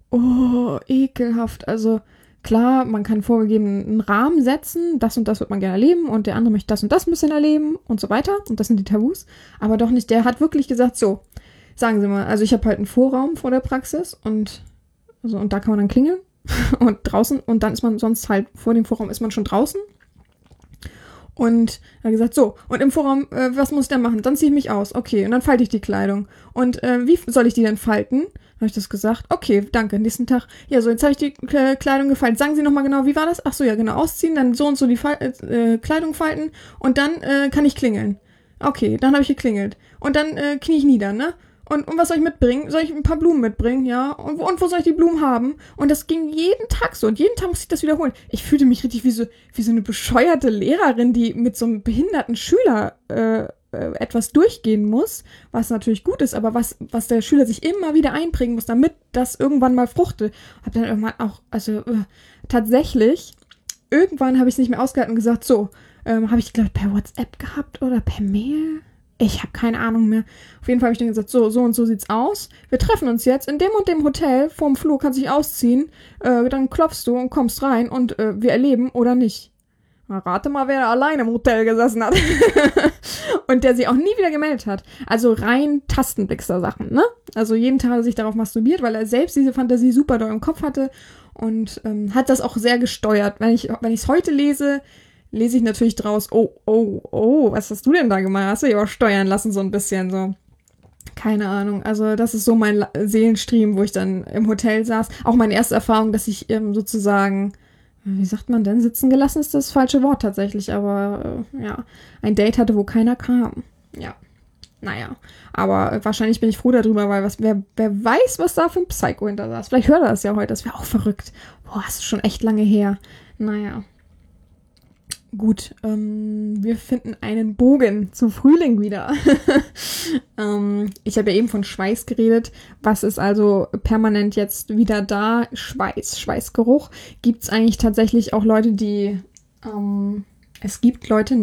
ekelhaft, also, klar, man kann vorgegeben einen Rahmen setzen, das und das wird man gerne erleben und der andere möchte das und das ein bisschen erleben und so weiter und das sind die Tabus, aber doch nicht, der hat wirklich gesagt, so, sagen Sie mal, also ich habe halt einen Vorraum vor der Praxis und da kann man dann klingeln und draußen und dann ist man sonst halt, vor dem Vorraum ist man schon draußen und er hat gesagt, so, und im Vorraum, was muss ich denn machen? Dann ziehe ich mich aus, okay, und dann falte ich die Kleidung und wie soll ich die denn falten? Habe ich das gesagt? Okay, danke, nächsten Tag. Ja, so, jetzt habe ich die Kleidung gefaltet. Sagen Sie nochmal genau, wie war das? Ach so, ja, genau, ausziehen, dann so und so die Kleidung falten und dann kann ich klingeln. Okay, dann habe ich geklingelt. Und dann knie ich nieder, ne? Und was soll ich mitbringen? Soll ich ein paar Blumen mitbringen, ja? Und wo soll ich die Blumen haben? Und das ging jeden Tag so. Und jeden Tag musste ich das wiederholen. Ich fühlte mich richtig wie so eine bescheuerte Lehrerin, die mit so einem behinderten Schüler etwas durchgehen muss, was natürlich gut ist, aber was der Schüler sich immer wieder einbringen muss, damit das irgendwann mal fruchtet. Hab dann irgendwann auch, tatsächlich, irgendwann habe ich es nicht mehr ausgehalten und gesagt, so, habe ich, glaube ich, per WhatsApp gehabt oder per Mail? Ich habe keine Ahnung mehr. Auf jeden Fall habe ich dann gesagt, so und so sieht's aus. Wir treffen uns jetzt in dem und dem Hotel, vorm Flur kannst dich ausziehen, dann klopfst du und kommst rein und wir erleben oder nicht. Rate mal, wer alleine im Hotel gesessen hat. Und der sich auch nie wieder gemeldet hat. Also rein Tastenblickser-Sachen, ne? Also jeden Tag hat er sich darauf masturbiert, weil er selbst diese Fantasie super doll im Kopf hatte und hat das auch sehr gesteuert. Wenn ich es heute lese ich natürlich draus, was hast du denn da gemacht? Hast du dich aber steuern lassen, so ein bisschen, so. Keine Ahnung, also das ist so mein Seelenstream, wo ich dann im Hotel saß. Auch meine erste Erfahrung, dass ich sozusagen, wie sagt man denn, sitzen gelassen ist das falsche Wort tatsächlich, aber ein Date hatte, wo keiner kam. Ja, naja, aber wahrscheinlich bin ich froh darüber, weil wer weiß, was da für ein Psycho hinter saß. Vielleicht hört er das ja heute, das wäre auch verrückt. Das ist schon echt lange her. Naja. Gut, wir finden einen Bogen zum Frühling wieder. Ich habe ja eben von Schweiß geredet. Was ist also permanent jetzt wieder da? Schweißgeruch. Gibt es eigentlich tatsächlich auch Leute, die es gibt Leute,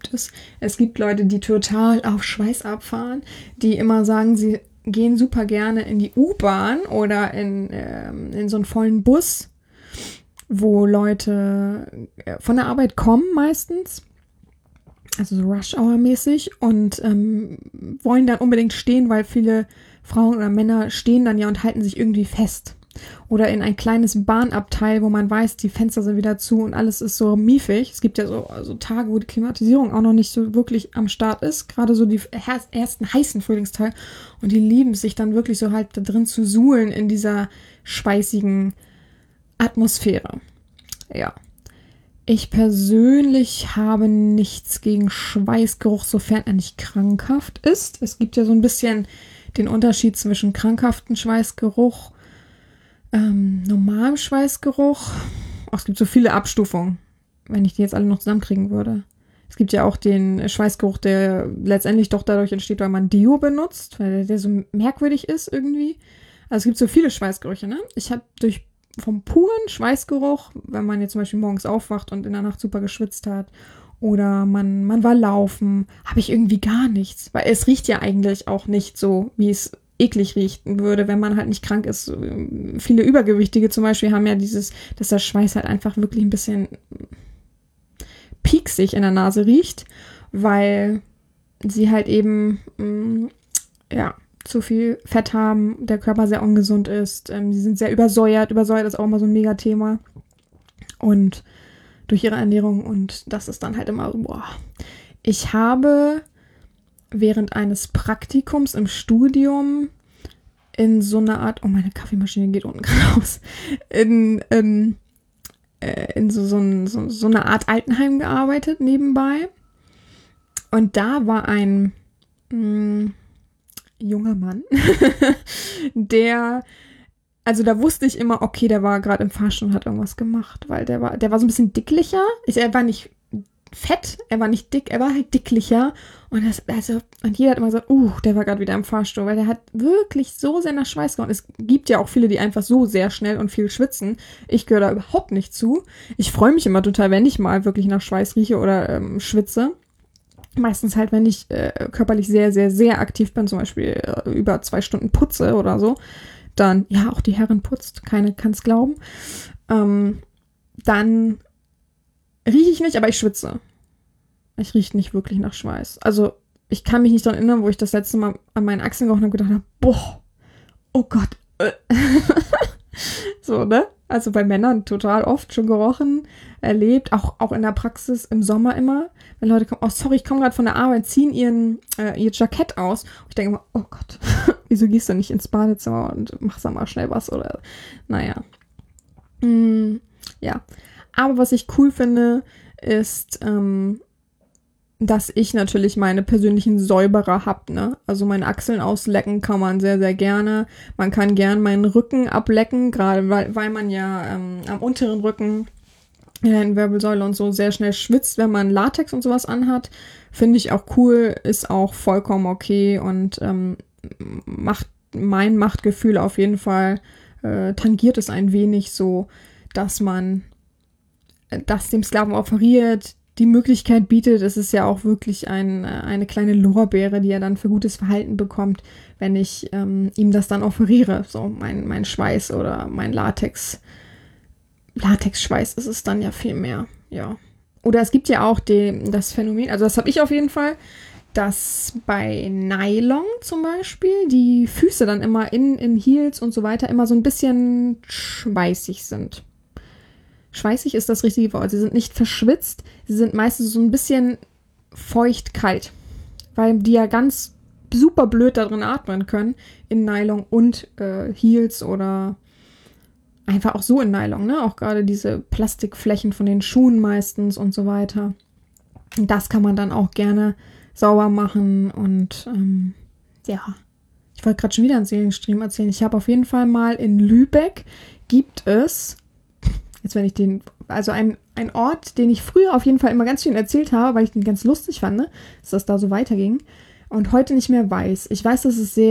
die total auf Schweiß abfahren, die immer sagen, sie gehen super gerne in die U-Bahn oder in so einen vollen Bus, wo Leute von der Arbeit kommen meistens, also so Rush-Hour-mäßig und wollen dann unbedingt stehen, weil viele Frauen oder Männer stehen dann ja und halten sich irgendwie fest. Oder in ein kleines Bahnabteil, wo man weiß, die Fenster sind wieder zu und alles ist so miefig. Es gibt ja so Tage, wo die Klimatisierung auch noch nicht so wirklich am Start ist. Gerade so die ersten heißen Frühlingstage. Und die lieben es, sich dann wirklich so halt da drin zu suhlen in dieser schweißigen Atmosphäre. Ja. Ich persönlich habe nichts gegen Schweißgeruch, sofern er nicht krankhaft ist. Es gibt ja so ein bisschen den Unterschied zwischen krankhaften Schweißgeruch, normalem Schweißgeruch. Es gibt so viele Abstufungen, wenn ich die jetzt alle noch zusammenkriegen würde. Es gibt ja auch den Schweißgeruch, der letztendlich doch dadurch entsteht, weil man Deo benutzt, weil der so merkwürdig ist irgendwie. Also es gibt so viele Schweißgerüche, ne? Ich habe vom puren Schweißgeruch, wenn man jetzt zum Beispiel morgens aufwacht und in der Nacht super geschwitzt hat oder man war laufen, habe ich irgendwie gar nichts. Weil es riecht ja eigentlich auch nicht so, wie es eklig riechen würde, wenn man halt nicht krank ist. Viele Übergewichtige zum Beispiel haben ja dass der Schweiß halt einfach wirklich ein bisschen pieksig in der Nase riecht, weil sie halt eben, zu viel Fett haben, der Körper sehr ungesund ist. Sie sind sehr übersäuert. Übersäuert ist auch immer so ein Mega-Thema. Und durch ihre Ernährung. Und das ist dann halt immer, boah. Ich habe während eines Praktikums im Studium in so einer Art, oh, meine Kaffeemaschine geht unten gerade aus, in so einer Art Altenheim gearbeitet nebenbei. Und da war ein junger Mann, also da wusste ich immer, okay, der war gerade im Fahrstuhl und hat irgendwas gemacht, weil der war so ein bisschen dicklicher. Er war nicht fett, er war nicht dick, er war halt dicklicher. Und jeder hat immer gesagt, der war gerade wieder im Fahrstuhl, weil der hat wirklich so sehr nach Schweiß gehauen. Es gibt ja auch viele, die einfach so sehr schnell und viel schwitzen. Ich gehöre da überhaupt nicht zu. Ich freue mich immer total, wenn ich mal wirklich nach Schweiß rieche oder schwitze. Meistens halt, wenn ich körperlich sehr, sehr, sehr aktiv bin, zum Beispiel über 2 Stunden putze oder so, dann, ja, auch die Herren putzt, keine kann es glauben, dann rieche ich nicht, aber ich schwitze. Ich rieche nicht wirklich nach Schweiß. Also, ich kann mich nicht daran erinnern, wo ich das letzte Mal an meinen Achseln gerochen habe und gedacht habe, boah, oh Gott. So, ne? Also bei Männern total oft schon gerochen, erlebt, auch in der Praxis im Sommer immer, wenn Leute kommen, oh sorry, ich komme gerade von der Arbeit, ziehen ihr Jackett aus. Und ich denke immer, oh Gott, wieso gehst du nicht ins Badezimmer und machst da mal schnell was oder, naja. Ja, aber was ich cool finde, ist, dass ich natürlich meine persönlichen Säuberer habe, ne? Also meine Achseln auslecken kann man sehr, sehr gerne. Man kann gern meinen Rücken ablecken, gerade weil man ja am unteren Rücken in der Wirbelsäule und so sehr schnell schwitzt, wenn man Latex und sowas anhat. Finde ich auch cool, ist auch vollkommen okay und macht mein Machtgefühl auf jeden Fall, tangiert es ein wenig so, dass man das dem Sklaven offeriert, die Möglichkeit bietet. Es ist ja auch wirklich eine kleine Lorbeere, die er dann für gutes Verhalten bekommt, wenn ich ihm das dann offeriere. So mein Schweiß oder mein Latexschweiß ist es dann ja viel mehr. Ja. Oder es gibt ja auch das Phänomen, also das habe ich auf jeden Fall, dass bei Nylon zum Beispiel die Füße dann immer in Heels und so weiter immer so ein bisschen schweißig sind. Schweißig ist das richtige Wort. Sie sind nicht verschwitzt, sie sind meistens so ein bisschen feucht-kalt, weil die ja ganz super blöd da drin atmen können, in Nylon und Heels oder einfach auch so in Nylon, ne? Auch gerade diese Plastikflächen von den Schuhen meistens und so weiter. Und das kann man dann auch gerne sauber machen und ja. Ich wollte gerade schon wieder einen Seelenstream erzählen. Ich habe auf jeden Fall mal in Lübeck gibt es jetzt wenn ich also ein Ort, den ich früher auf jeden Fall immer ganz viel erzählt habe, weil ich den ganz lustig fand, ne? Dass das da so weiterging und heute nicht mehr weiß. Ich weiß, dass es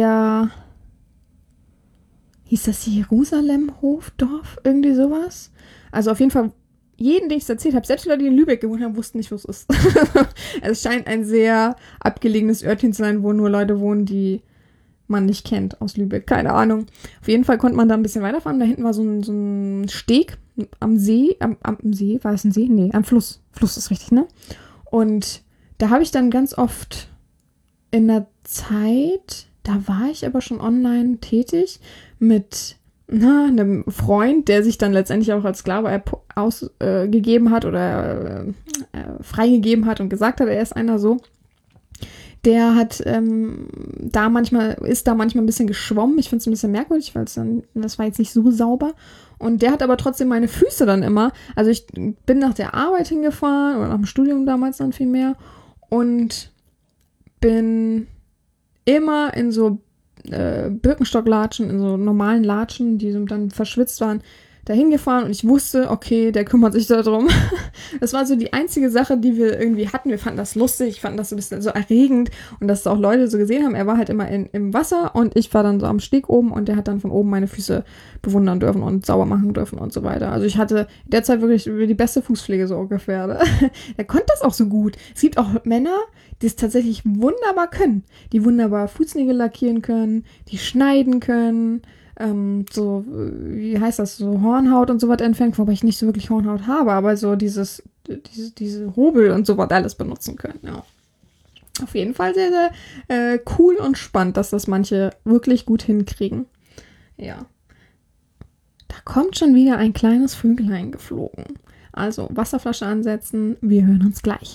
hieß das Jerusalem-Hofdorf? Irgendwie sowas? Also auf jeden Fall, jeden, den ich es erzählt habe, selbst Leute, die in Lübeck gewohnt haben, wussten nicht, wo es ist. Es scheint ein sehr abgelegenes Örtchen zu sein, wo nur Leute wohnen, die man nicht kennt aus Lübeck. Keine Ahnung. Auf jeden Fall konnte man da ein bisschen weiterfahren. Da hinten war so ein Steg am See. Am See? War es ein See? Nee, am Fluss. Fluss ist richtig, ne? Und da habe ich dann ganz oft in der Zeit, da war ich aber schon online tätig, mit einem Freund, der sich dann letztendlich auch als Sklave ausgegeben hat oder freigegeben hat und gesagt hat, er ist einer so. Der ist da manchmal ein bisschen geschwommen. Ich finde es ein bisschen merkwürdig, weil das war jetzt nicht so sauber. Und der hat aber trotzdem meine Füße dann immer. Also ich bin nach der Arbeit hingefahren oder nach dem Studium damals dann viel mehr und bin immer in so Birkenstocklatschen, in so normalen Latschen, die so dann verschwitzt waren, dahin gefahren und ich wusste, okay, der kümmert sich darum. Das war so die einzige Sache, die wir irgendwie hatten. Wir fanden das lustig, ich fand das so ein bisschen so erregend und dass auch Leute so gesehen haben. Er war halt immer im Wasser und ich war dann so am Steg oben und der hat dann von oben meine Füße bewundern dürfen und sauber machen dürfen und so weiter. Also ich hatte derzeit wirklich die beste Fußpflege so ungefähr. Ne? Der konnte das auch so gut. Es gibt auch Männer, die es tatsächlich wunderbar können. Die wunderbar Fußnägel lackieren können, die schneiden können, so, wie heißt das, so Hornhaut und so was entfernen, wobei ich nicht so wirklich Hornhaut habe, aber so diese Hobel und so was alles benutzen können, ja. Auf jeden Fall sehr, sehr cool und spannend, dass das manche wirklich gut hinkriegen. Ja. Da kommt schon wieder ein kleines Vögelein geflogen. Also Wasserflasche ansetzen, wir hören uns gleich.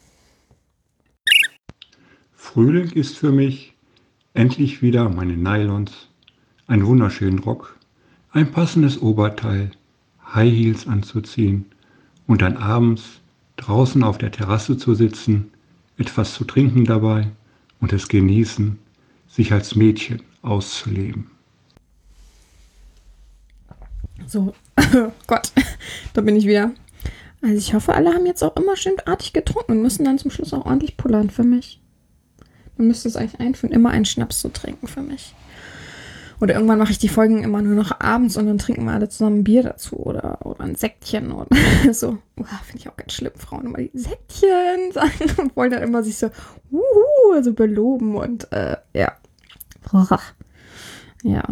Frühling ist für mich endlich wieder meine Nylons, einen wunderschönen Rock, ein passendes Oberteil, High Heels anzuziehen und dann abends draußen auf der Terrasse zu sitzen, etwas zu trinken dabei und es genießen, sich als Mädchen auszuleben. So, Gott, da bin ich wieder. Also ich hoffe, alle haben jetzt auch immer schön artig getrunken und müssen dann zum Schluss auch ordentlich pullern für mich. Man müsste es eigentlich einführen, immer einen Schnaps zu trinken für mich. Oder irgendwann mache ich die Folgen immer nur noch abends und dann trinken wir alle zusammen ein Bier dazu oder ein Säckchen oder so. Finde ich auch ganz schlimm, Frauen immer die Säckchen sagen und wollen dann immer sich so also beloben und ja. Ja.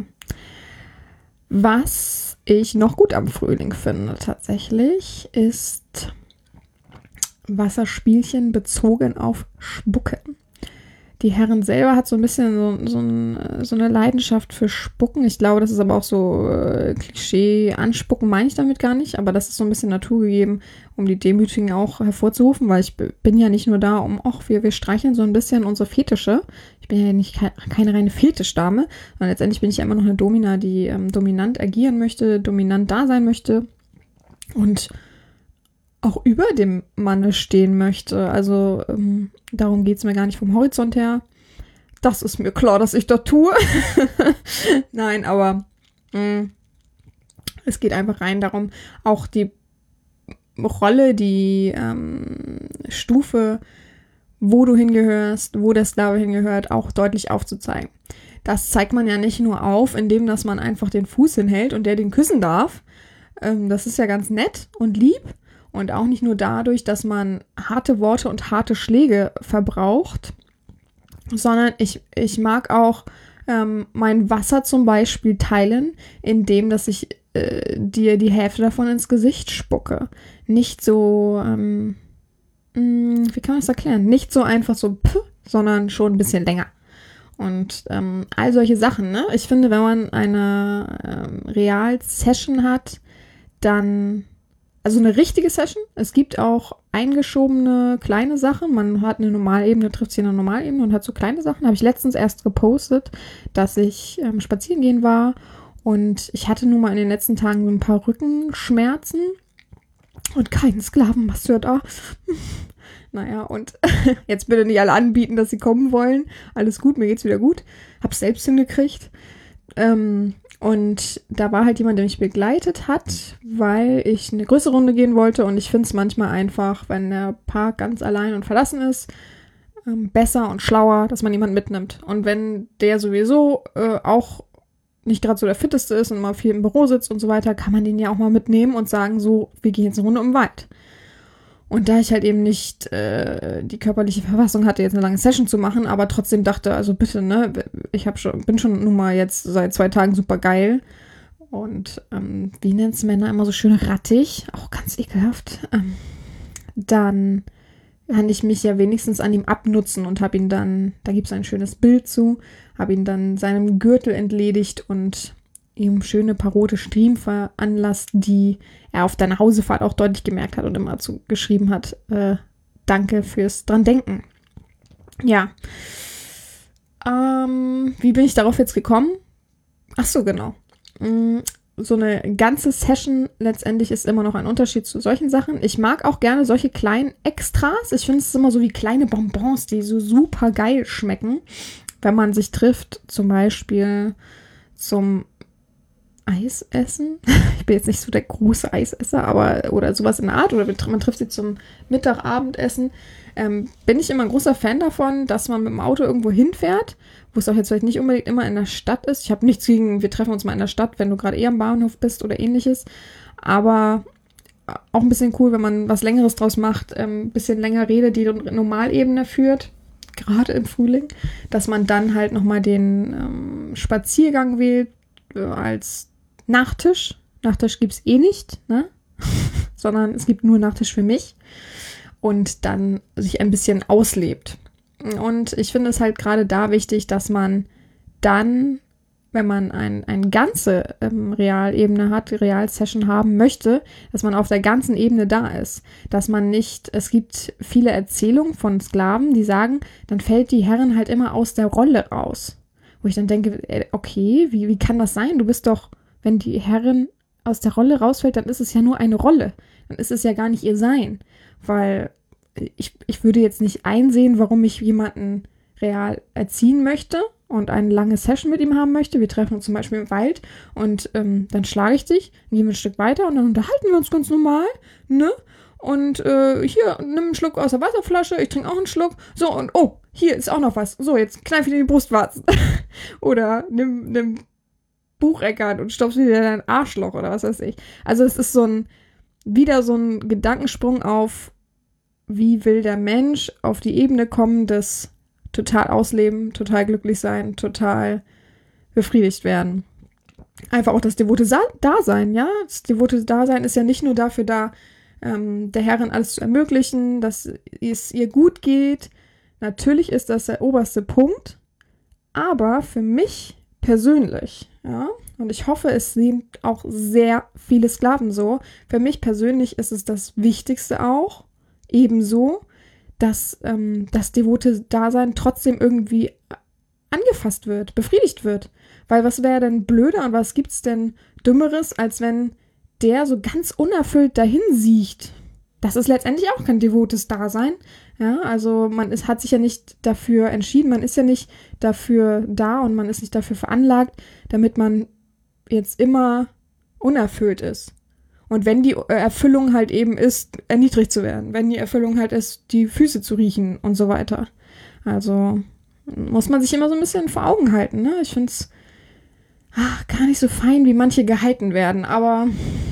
Was ich noch gut am Frühling finde tatsächlich, ist Wasserspielchen bezogen auf Spucken. Die Herren selber hat so ein bisschen so eine Leidenschaft für Spucken. Ich glaube, das ist aber auch so Klischee. Anspucken meine ich damit gar nicht, aber das ist so ein bisschen naturgegeben, um die Demütigen auch hervorzurufen, weil ich bin ja nicht nur da, um, wir streicheln so ein bisschen unsere Fetische. Ich bin ja nicht keine reine Fetischdame, sondern letztendlich bin ich ja immer noch eine Domina, die dominant agieren möchte, dominant da sein möchte und auch über dem Manne stehen möchte. Also darum geht es mir gar nicht vom Horizont her. Das ist mir klar, dass ich das tue. Nein, aber es geht einfach rein darum, auch die Rolle, die Stufe, wo du hingehörst, wo der Sklave hingehört, auch deutlich aufzuzeigen. Das zeigt man ja nicht nur auf, indem dass man einfach den Fuß hinhält und der den küssen darf. Das ist ja ganz nett und lieb. Und auch nicht nur dadurch, dass man harte Worte und harte Schläge verbraucht, sondern ich mag auch mein Wasser zum Beispiel teilen, indem dass ich dir die Hälfte davon ins Gesicht spucke. Nicht so, wie kann man das erklären? Nicht so einfach so, sondern schon ein bisschen länger. Und all solche Sachen, ne? Ich finde, wenn man eine Real-Session hat, dann also eine richtige Session. Es gibt auch eingeschobene kleine Sachen. Man hat eine Normalebene, trifft sich in einer Normalebene und hat so kleine Sachen. Habe ich letztens erst gepostet, dass ich spazieren gehen war und ich hatte nun mal in den letzten Tagen so ein paar Rückenschmerzen und keinen Sklavenmasseur da. Naja, und jetzt bitte nicht alle anbieten, dass sie kommen wollen. Alles gut, mir geht's wieder gut. Hab's selbst hingekriegt. Und da war halt jemand, der mich begleitet hat, weil ich eine größere Runde gehen wollte. Und ich finde es manchmal einfach, wenn der Park ganz allein und verlassen ist, besser und schlauer, dass man jemanden mitnimmt. Und wenn der sowieso auch nicht gerade so der Fitteste ist und mal viel im Büro sitzt und so weiter, kann man den ja auch mal mitnehmen und sagen so, wir gehen jetzt eine Runde um den Wald. Und da ich halt eben nicht die körperliche Verfassung hatte, jetzt eine lange Session zu machen, aber trotzdem dachte, also bitte, ne, bin schon nun mal jetzt seit 2 Tagen super geil. Und wie nennt es Männer immer so schön rattig, auch ganz ekelhaft. Dann kann ich mich ja wenigstens an ihm abnutzen und habe ihn dann, da gibt es ein schönes Bild zu, habe ihn dann seinem Gürtel entledigt und ihm schöne paar rote Striemen veranlasst, die er auf der Nachhausefahrt auch deutlich gemerkt hat und immer geschrieben hat, danke fürs dran denken. Ja. Wie bin ich darauf jetzt gekommen? Ach so, genau. So eine ganze Session letztendlich ist immer noch ein Unterschied zu solchen Sachen. Ich mag auch gerne solche kleinen Extras. Ich finde es immer so wie kleine Bonbons, die so super geil schmecken, wenn man sich trifft, zum Beispiel zum Eisessen. Ich bin jetzt nicht so der große Eisesser, aber oder sowas in der Art. Oder man trifft sie zum Mittag-Abendessen. Bin ich immer ein großer Fan davon, dass man mit dem Auto irgendwo hinfährt, wo es auch jetzt vielleicht nicht unbedingt immer in der Stadt ist. Ich habe nichts gegen, wir treffen uns mal in der Stadt, wenn du gerade eher am Bahnhof bist oder ähnliches. Aber auch ein bisschen cool, wenn man was Längeres draus macht, ein bisschen länger redet, die Normalebene führt, gerade im Frühling, dass man dann halt nochmal den Spaziergang wählt als Nachtisch. Nachtisch gibt es eh nicht, ne? Sondern es gibt nur Nachtisch für mich. Und dann sich ein bisschen auslebt. Und ich finde es halt gerade da wichtig, dass man dann, wenn man eine ganze Realebene hat, Realsession haben möchte, dass man auf der ganzen Ebene da ist. Dass man nicht, es gibt viele Erzählungen von Sklaven, die sagen, dann fällt die Herrin halt immer aus der Rolle raus. Wo ich dann denke, okay, wie kann das sein? Du bist doch, wenn die Herrin aus der Rolle rausfällt, dann ist es ja nur eine Rolle. Dann ist es ja gar nicht ihr Sein. Weil ich würde jetzt nicht einsehen, warum ich jemanden real erziehen möchte und eine lange Session mit ihm haben möchte. Wir treffen uns zum Beispiel im Wald und dann schlage ich dich, gehen wir ein Stück weiter und dann unterhalten wir uns ganz normal, ne? Und hier, nimm einen Schluck aus der Wasserflasche, ich trinke auch einen Schluck. So, und oh, hier ist auch noch was. So, jetzt kneif ich dir die Brustwarzen. Oder nimm Bucheckern und stopfst wieder in dein Arschloch oder was weiß ich. Also es ist wieder so ein Gedankensprung auf, wie will der Mensch auf die Ebene kommen des total ausleben, total glücklich sein, total befriedigt werden. Einfach auch das devote Dasein, ja. Das devote Dasein ist ja nicht nur dafür da, der Herrin alles zu ermöglichen, dass es ihr gut geht. Natürlich ist das der oberste Punkt, aber für mich persönlich, ja, und ich hoffe, es sehen auch sehr viele Sklaven so, für mich persönlich ist es das Wichtigste auch, ebenso, dass das devote Dasein trotzdem irgendwie angefasst wird, befriedigt wird. Weil was wäre denn blöder und was gibt's denn Dümmeres, als wenn der so ganz unerfüllt dahin siecht? Das ist letztendlich auch kein devotes Dasein. Ja, also hat sich ja nicht dafür entschieden, man ist ja nicht dafür da und man ist nicht dafür veranlagt, damit man jetzt immer unerfüllt ist. Und wenn die Erfüllung halt eben ist, erniedrigt zu werden, wenn die Erfüllung halt ist, die Füße zu riechen und so weiter. Also muss man sich immer so ein bisschen vor Augen halten, ne? Ich finde es gar nicht so fein, wie manche gehalten werden, aber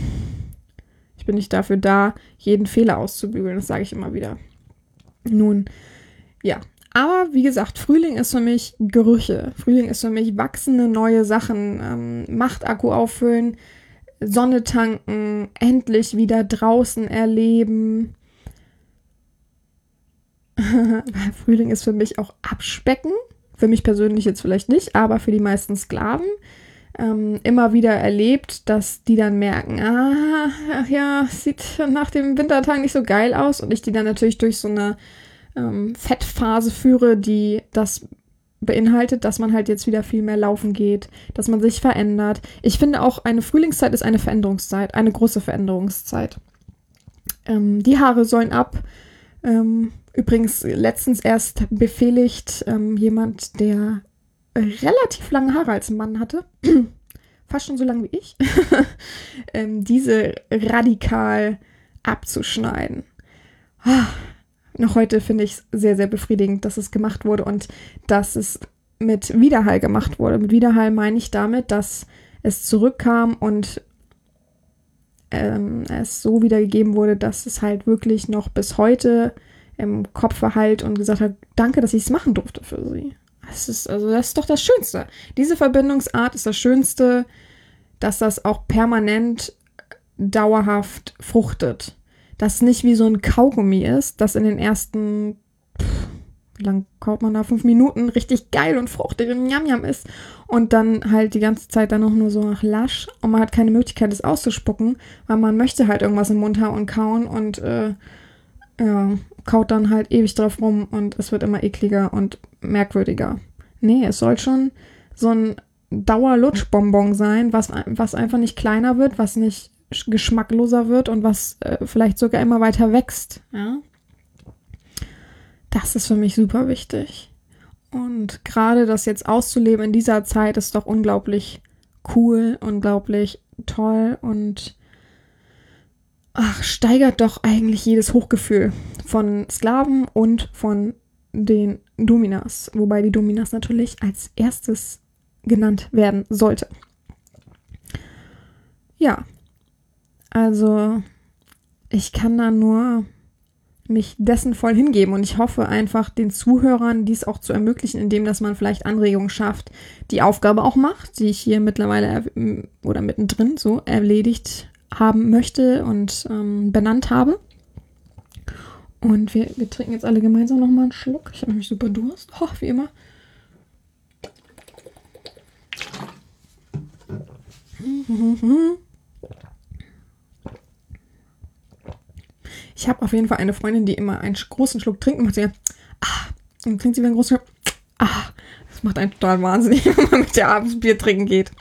ich bin nicht dafür da, jeden Fehler auszubügeln, das sage ich immer wieder. Nun, ja. Aber wie gesagt, Frühling ist für mich Gerüche. Frühling ist für mich wachsende neue Sachen, Machtakku auffüllen, Sonne tanken, endlich wieder draußen erleben. Frühling ist für mich auch Abspecken. Für mich persönlich jetzt vielleicht nicht, aber für die meisten Sklaven. Immer wieder erlebt, dass die dann merken, sieht nach dem Wintertag nicht so geil aus und ich die dann natürlich durch so eine Fettphase führe, die das beinhaltet, dass man halt jetzt wieder viel mehr laufen geht, dass man sich verändert. Ich finde auch, eine Frühlingszeit ist eine Veränderungszeit, eine große Veränderungszeit. Die Haare sollen ab. Übrigens letztens erst befehligt jemand, der relativ lange Haare als Mann hatte, fast schon so lang wie ich, diese radikal abzuschneiden. Noch heute finde ich es sehr, sehr befriedigend, dass es gemacht wurde und dass es mit Widerhall gemacht wurde. Mit Widerhall meine ich damit, dass es zurückkam und es so wiedergegeben wurde, dass es halt wirklich noch bis heute im Kopf verhallt und gesagt hat, danke, dass ich es machen durfte für sie. Das ist doch das Schönste. Diese Verbindungsart ist das Schönste, dass das auch permanent dauerhaft fruchtet. Das nicht wie so ein Kaugummi ist, das in den ersten, wie lang kaut man da, 5 Minuten richtig geil und fruchtig und Yam-Yam ist und dann halt die ganze Zeit dann noch nur so nach lasch und man hat keine Möglichkeit, das auszuspucken, weil man möchte halt irgendwas im Mund haben und kauen und kaut dann halt ewig drauf rum und es wird immer ekliger und merkwürdiger. Nee, es soll schon so ein Dauerlutschbonbon sein, was einfach nicht kleiner wird, was nicht geschmackloser wird und was vielleicht sogar immer weiter wächst. Ja? Das ist für mich super wichtig. Und gerade das jetzt auszuleben in dieser Zeit ist doch unglaublich cool, unglaublich toll und steigert doch eigentlich jedes Hochgefühl von Sklaven und von den Dominas, wobei die Dominas natürlich als erstes genannt werden sollte. Ja, also ich kann da nur mich dessen voll hingeben und ich hoffe einfach den Zuhörern dies auch zu ermöglichen, indem dass man vielleicht Anregungen schafft, die Aufgabe auch macht, die ich hier mittlerweile oder mittendrin so erledigt haben möchte und benannt habe. Und wir trinken jetzt alle gemeinsam nochmal einen Schluck. Ich habe nämlich super Durst. Oh, wie immer. Ich habe auf jeden Fall eine Freundin, die immer einen großen Schluck trinkt und macht sie und trinkt sie wieder einen großen Schluck. Das macht einen total wahnsinnig, wenn man mit der abends Bier trinken geht.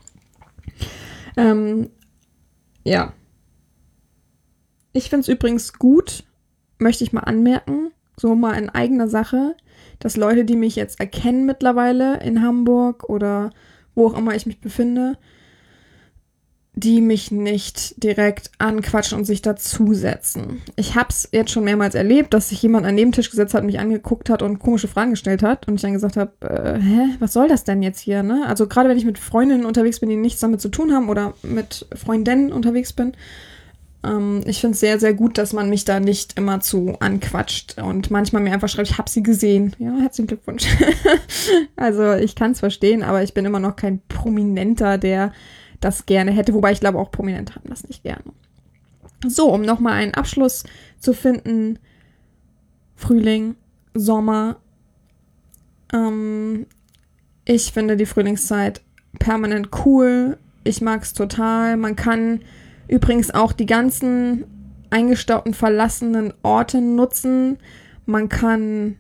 Ja. Ich finde es übrigens gut, möchte ich mal anmerken, so mal in eigener Sache, dass Leute, die mich jetzt erkennen mittlerweile in Hamburg oder wo auch immer ich mich befinde, die mich nicht direkt anquatschen und sich dazusetzen. Ich habe es jetzt schon mehrmals erlebt, dass sich jemand an den Tisch gesetzt hat, mich angeguckt hat und komische Fragen gestellt hat und ich dann gesagt habe, was soll das denn jetzt hier, ne? Also gerade wenn ich mit Freundinnen unterwegs bin, die nichts damit zu tun haben oder mit Freundinnen unterwegs bin, ich finde es sehr, sehr gut, dass man mich da nicht immer zu anquatscht und manchmal mir einfach schreibt, ich habe sie gesehen. Ja, herzlichen Glückwunsch. Also ich kann es verstehen, aber ich bin immer noch kein Prominenter, der das gerne hätte, wobei ich glaube auch Prominente haben das nicht gerne. So, um nochmal einen Abschluss zu finden, Frühling, Sommer, ich finde die Frühlingszeit permanent cool, ich mag es total, man kann übrigens auch die ganzen eingestaubten, verlassenen Orte nutzen, man kann,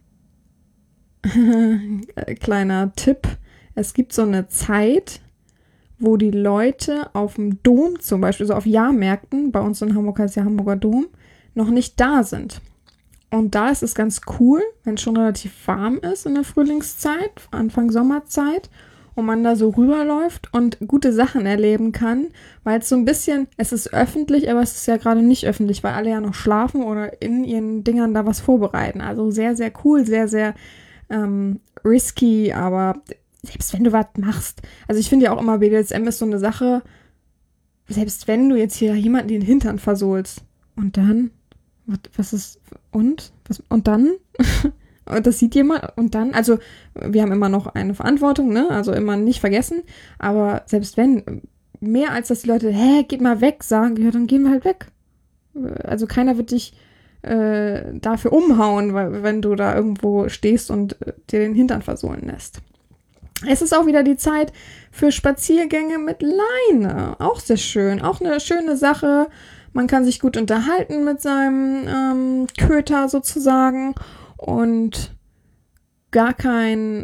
kleiner Tipp, es gibt so eine Zeit, wo die Leute auf dem Dom zum Beispiel, so auf Jahrmärkten, bei uns in Hamburg heißt ja Hamburger Dom, noch nicht da sind. Und da ist es ganz cool, wenn es schon relativ warm ist in der Frühlingszeit, Anfang Sommerzeit, und man da so rüberläuft und gute Sachen erleben kann, weil es so ein bisschen, es ist öffentlich, aber es ist ja gerade nicht öffentlich, weil alle ja noch schlafen oder in ihren Dingern da was vorbereiten. Also sehr, sehr cool, sehr, sehr risky, aber selbst wenn du was machst, also ich finde ja auch immer, BDSM ist so eine Sache, selbst wenn du jetzt hier jemanden den Hintern versohlst und dann, was ist, und dann? Und das sieht jemand und dann, also wir haben immer noch eine Verantwortung, ne, also immer nicht vergessen, aber selbst wenn, mehr als dass die Leute, geht mal weg, sagen, ja, dann gehen wir halt weg. Also keiner wird dich dafür umhauen, weil, wenn du da irgendwo stehst und dir den Hintern versohlen lässt. Es ist auch wieder die Zeit für Spaziergänge mit Leine. Auch sehr schön. Auch eine schöne Sache. Man kann sich gut unterhalten mit seinem Köter sozusagen und gar kein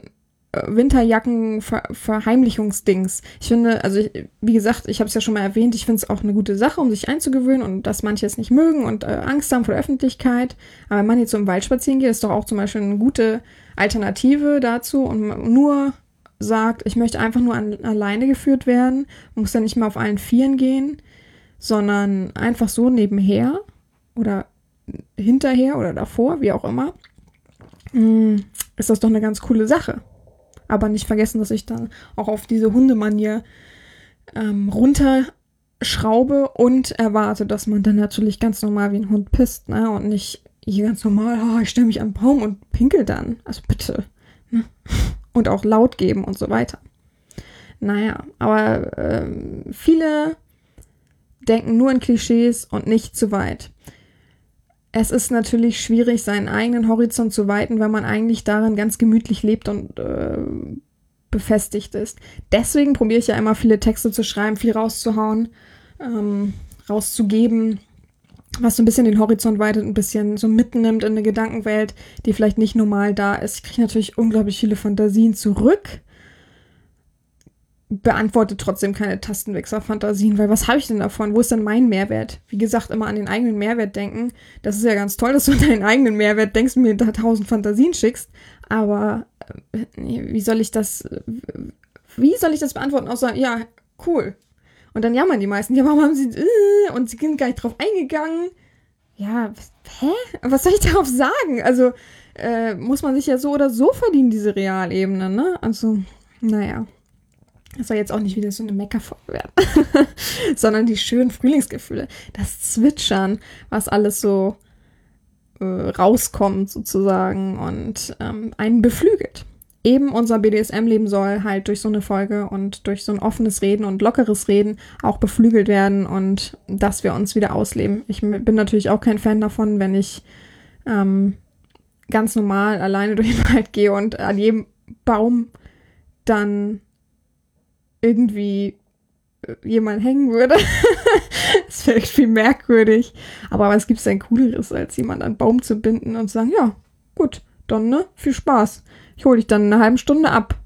Winterjacken-Verheimlichungsdings. Ich finde, also wie gesagt, ich habe es ja schon mal erwähnt, ich finde es auch eine gute Sache, um sich einzugewöhnen und dass manche es nicht mögen und Angst haben vor der Öffentlichkeit. Aber wenn man jetzt so im Wald spazieren geht, ist doch auch zum Beispiel eine gute Alternative dazu und nur sagt, ich möchte einfach nur alleine geführt werden, man muss ja nicht mal auf allen Vieren gehen, sondern einfach so nebenher oder hinterher oder davor, wie auch immer, ist das doch eine ganz coole Sache. Aber nicht vergessen, dass ich dann auch auf diese Hundemanier runterschraube und erwarte, dass man dann natürlich ganz normal wie ein Hund pisst, ne? Und nicht hier ganz normal, ich stelle mich am Baum und pinkel dann. Also bitte. Ne? Und auch laut geben und so weiter. Naja, aber viele denken nur in Klischees und nicht zu weit. Es ist natürlich schwierig, seinen eigenen Horizont zu weiten, weil man eigentlich darin ganz gemütlich lebt und befestigt ist. Deswegen probiere ich ja immer, viele Texte zu schreiben, viel rauszuhauen, rauszugeben, was so ein bisschen den Horizont weitet, ein bisschen so mitnimmt in eine Gedankenwelt, die vielleicht nicht normal da ist. Ich kriege natürlich unglaublich viele Fantasien zurück, beantworte trotzdem keine Tastenwechsler-Fantasien, weil was habe ich denn davon? Wo ist denn mein Mehrwert? Wie gesagt, immer an den eigenen Mehrwert denken. Das ist ja ganz toll, dass du an deinen eigenen Mehrwert denkst und mir da 1000 Fantasien schickst, aber wie soll ich das beantworten? Außer, ja, cool. Und dann jammern die meisten, ja, warum haben sie, und sie sind gar nicht drauf eingegangen. Ja, was soll ich darauf sagen? Also, muss man sich ja so oder so verdienen, diese Realebene, ne? Also, naja. Das soll jetzt auch nicht wieder so eine Meckerfolge werden, sondern die schönen Frühlingsgefühle, das Zwitschern, was alles so rauskommt sozusagen und einen beflügelt. Eben unser BDSM-Leben soll halt durch so eine Folge und durch so ein offenes Reden und lockeres Reden auch beflügelt werden und dass wir uns wieder ausleben. Ich bin natürlich auch kein Fan davon, wenn ich ganz normal alleine durch den Wald gehe und an jedem Baum dann irgendwie jemand hängen würde. Das wäre irgendwie merkwürdig. Aber was gibt's denn Cooleres, als jemand an einen Baum zu binden und zu sagen, ja, gut, dann, ne, viel Spaß. Ich hole dich dann in einer halben Stunde ab.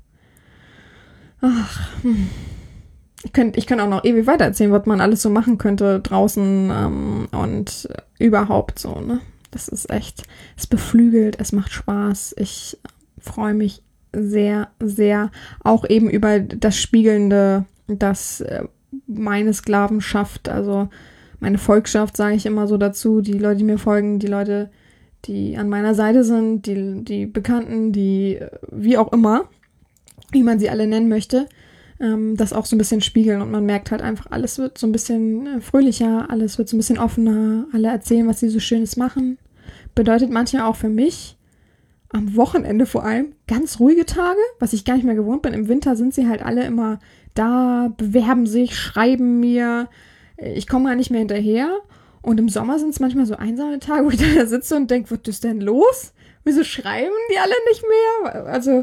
Ach, Ich könnte auch noch ewig weiter erzählen, was man alles so machen könnte draußen und überhaupt so, ne? Das ist echt, es beflügelt, es macht Spaß. Ich freue mich sehr, sehr auch eben über das Spiegelnde, das meine Sklavenschaft, also meine Volksschaft, sage ich immer so dazu, die Leute, die mir folgen, die Leute, die an meiner Seite sind, die Bekannten, die wie auch immer, wie man sie alle nennen möchte, das auch so ein bisschen spiegeln und man merkt halt einfach, alles wird so ein bisschen fröhlicher, alles wird so ein bisschen offener, alle erzählen, was sie so Schönes machen. Bedeutet manchmal auch für mich, am Wochenende vor allem, ganz ruhige Tage, was ich gar nicht mehr gewohnt bin. Im Winter sind sie halt alle immer da, bewerben sich, schreiben mir, ich komme gar nicht mehr hinterher. Und im Sommer sind es manchmal so einsame Tage, wo ich da sitze und denke, was ist denn los? Wieso schreiben die alle nicht mehr? Also,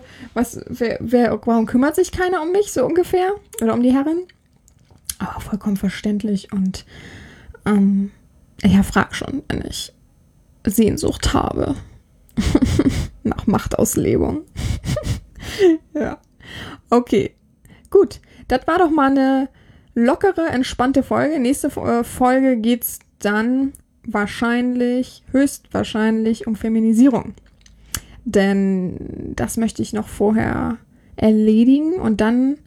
warum kümmert sich keiner um mich, so ungefähr? Oder um die Herren? Aber vollkommen verständlich. Und ich frage schon, wenn ich Sehnsucht habe nach Machtauslebung. Ja, okay. Gut, das war doch mal eine lockere, entspannte Folge. Nächste Folge geht's dann höchstwahrscheinlich um Feminisierung. Denn das möchte ich noch vorher erledigen und dann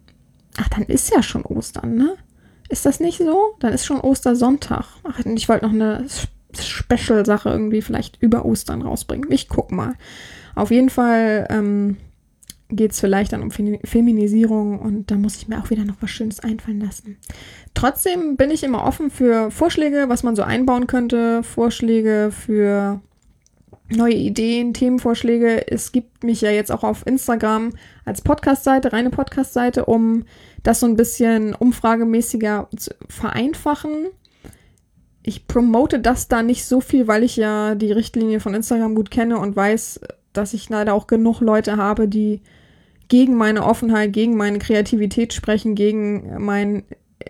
ist ja schon Ostern, ne? Ist das nicht so? Dann ist schon Ostersonntag. Ich wollte noch eine Special-Sache irgendwie vielleicht über Ostern rausbringen. Ich guck mal. Auf jeden Fall geht es vielleicht dann um Feminisierung und da muss ich mir auch wieder noch was Schönes einfallen lassen. Trotzdem bin ich immer offen für Vorschläge, was man so einbauen könnte, Vorschläge für neue Ideen, Themenvorschläge. Es gibt mich ja jetzt auch auf Instagram als Podcast-Seite, reine Podcast-Seite, um das so ein bisschen umfragemäßiger zu vereinfachen. Ich promote das da nicht so viel, weil ich ja die Richtlinie von Instagram gut kenne und weiß, dass ich leider auch genug Leute habe, die gegen meine Offenheit, gegen meine Kreativität sprechen, gegen mein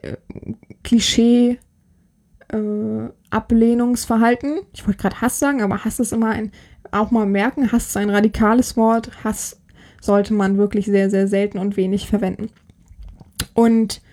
Klischee Ablehnungsverhalten. Ich wollte gerade Hass sagen, aber Hass ist immer auch mal merken, Hass ist ein radikales Wort. Hass sollte man wirklich sehr, sehr selten und wenig verwenden. Und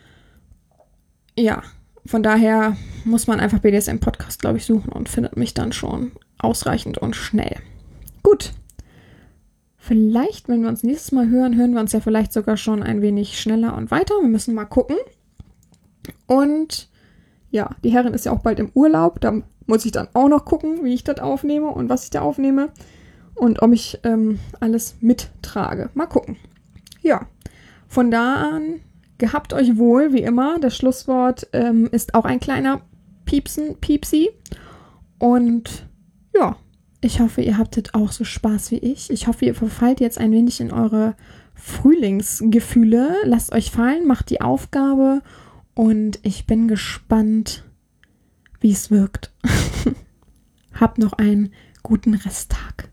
ja, von daher muss man einfach BDSM-Podcast, glaube ich, suchen und findet mich dann schon ausreichend und schnell. Gut. Vielleicht, wenn wir uns nächstes Mal hören wir uns ja vielleicht sogar schon ein wenig schneller und weiter. Wir müssen mal gucken. Und ja, die Herrin ist ja auch bald im Urlaub. Da muss ich dann auch noch gucken, wie ich das aufnehme und was ich da aufnehme. Und ob ich alles mittrage. Mal gucken. Ja, von da an, gehabt euch wohl, wie immer. Das Schlusswort ist auch ein kleiner Piepsi. Und ja, ich hoffe, ihr habtet auch so Spaß wie ich. Ich hoffe, ihr verfallt jetzt ein wenig in eure Frühlingsgefühle. Lasst euch fallen, macht die Aufgabe und ich bin gespannt, wie es wirkt. Habt noch einen guten Resttag.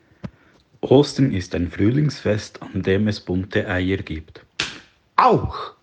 Ostern ist ein Frühlingsfest, an dem es bunte Eier gibt. Auch!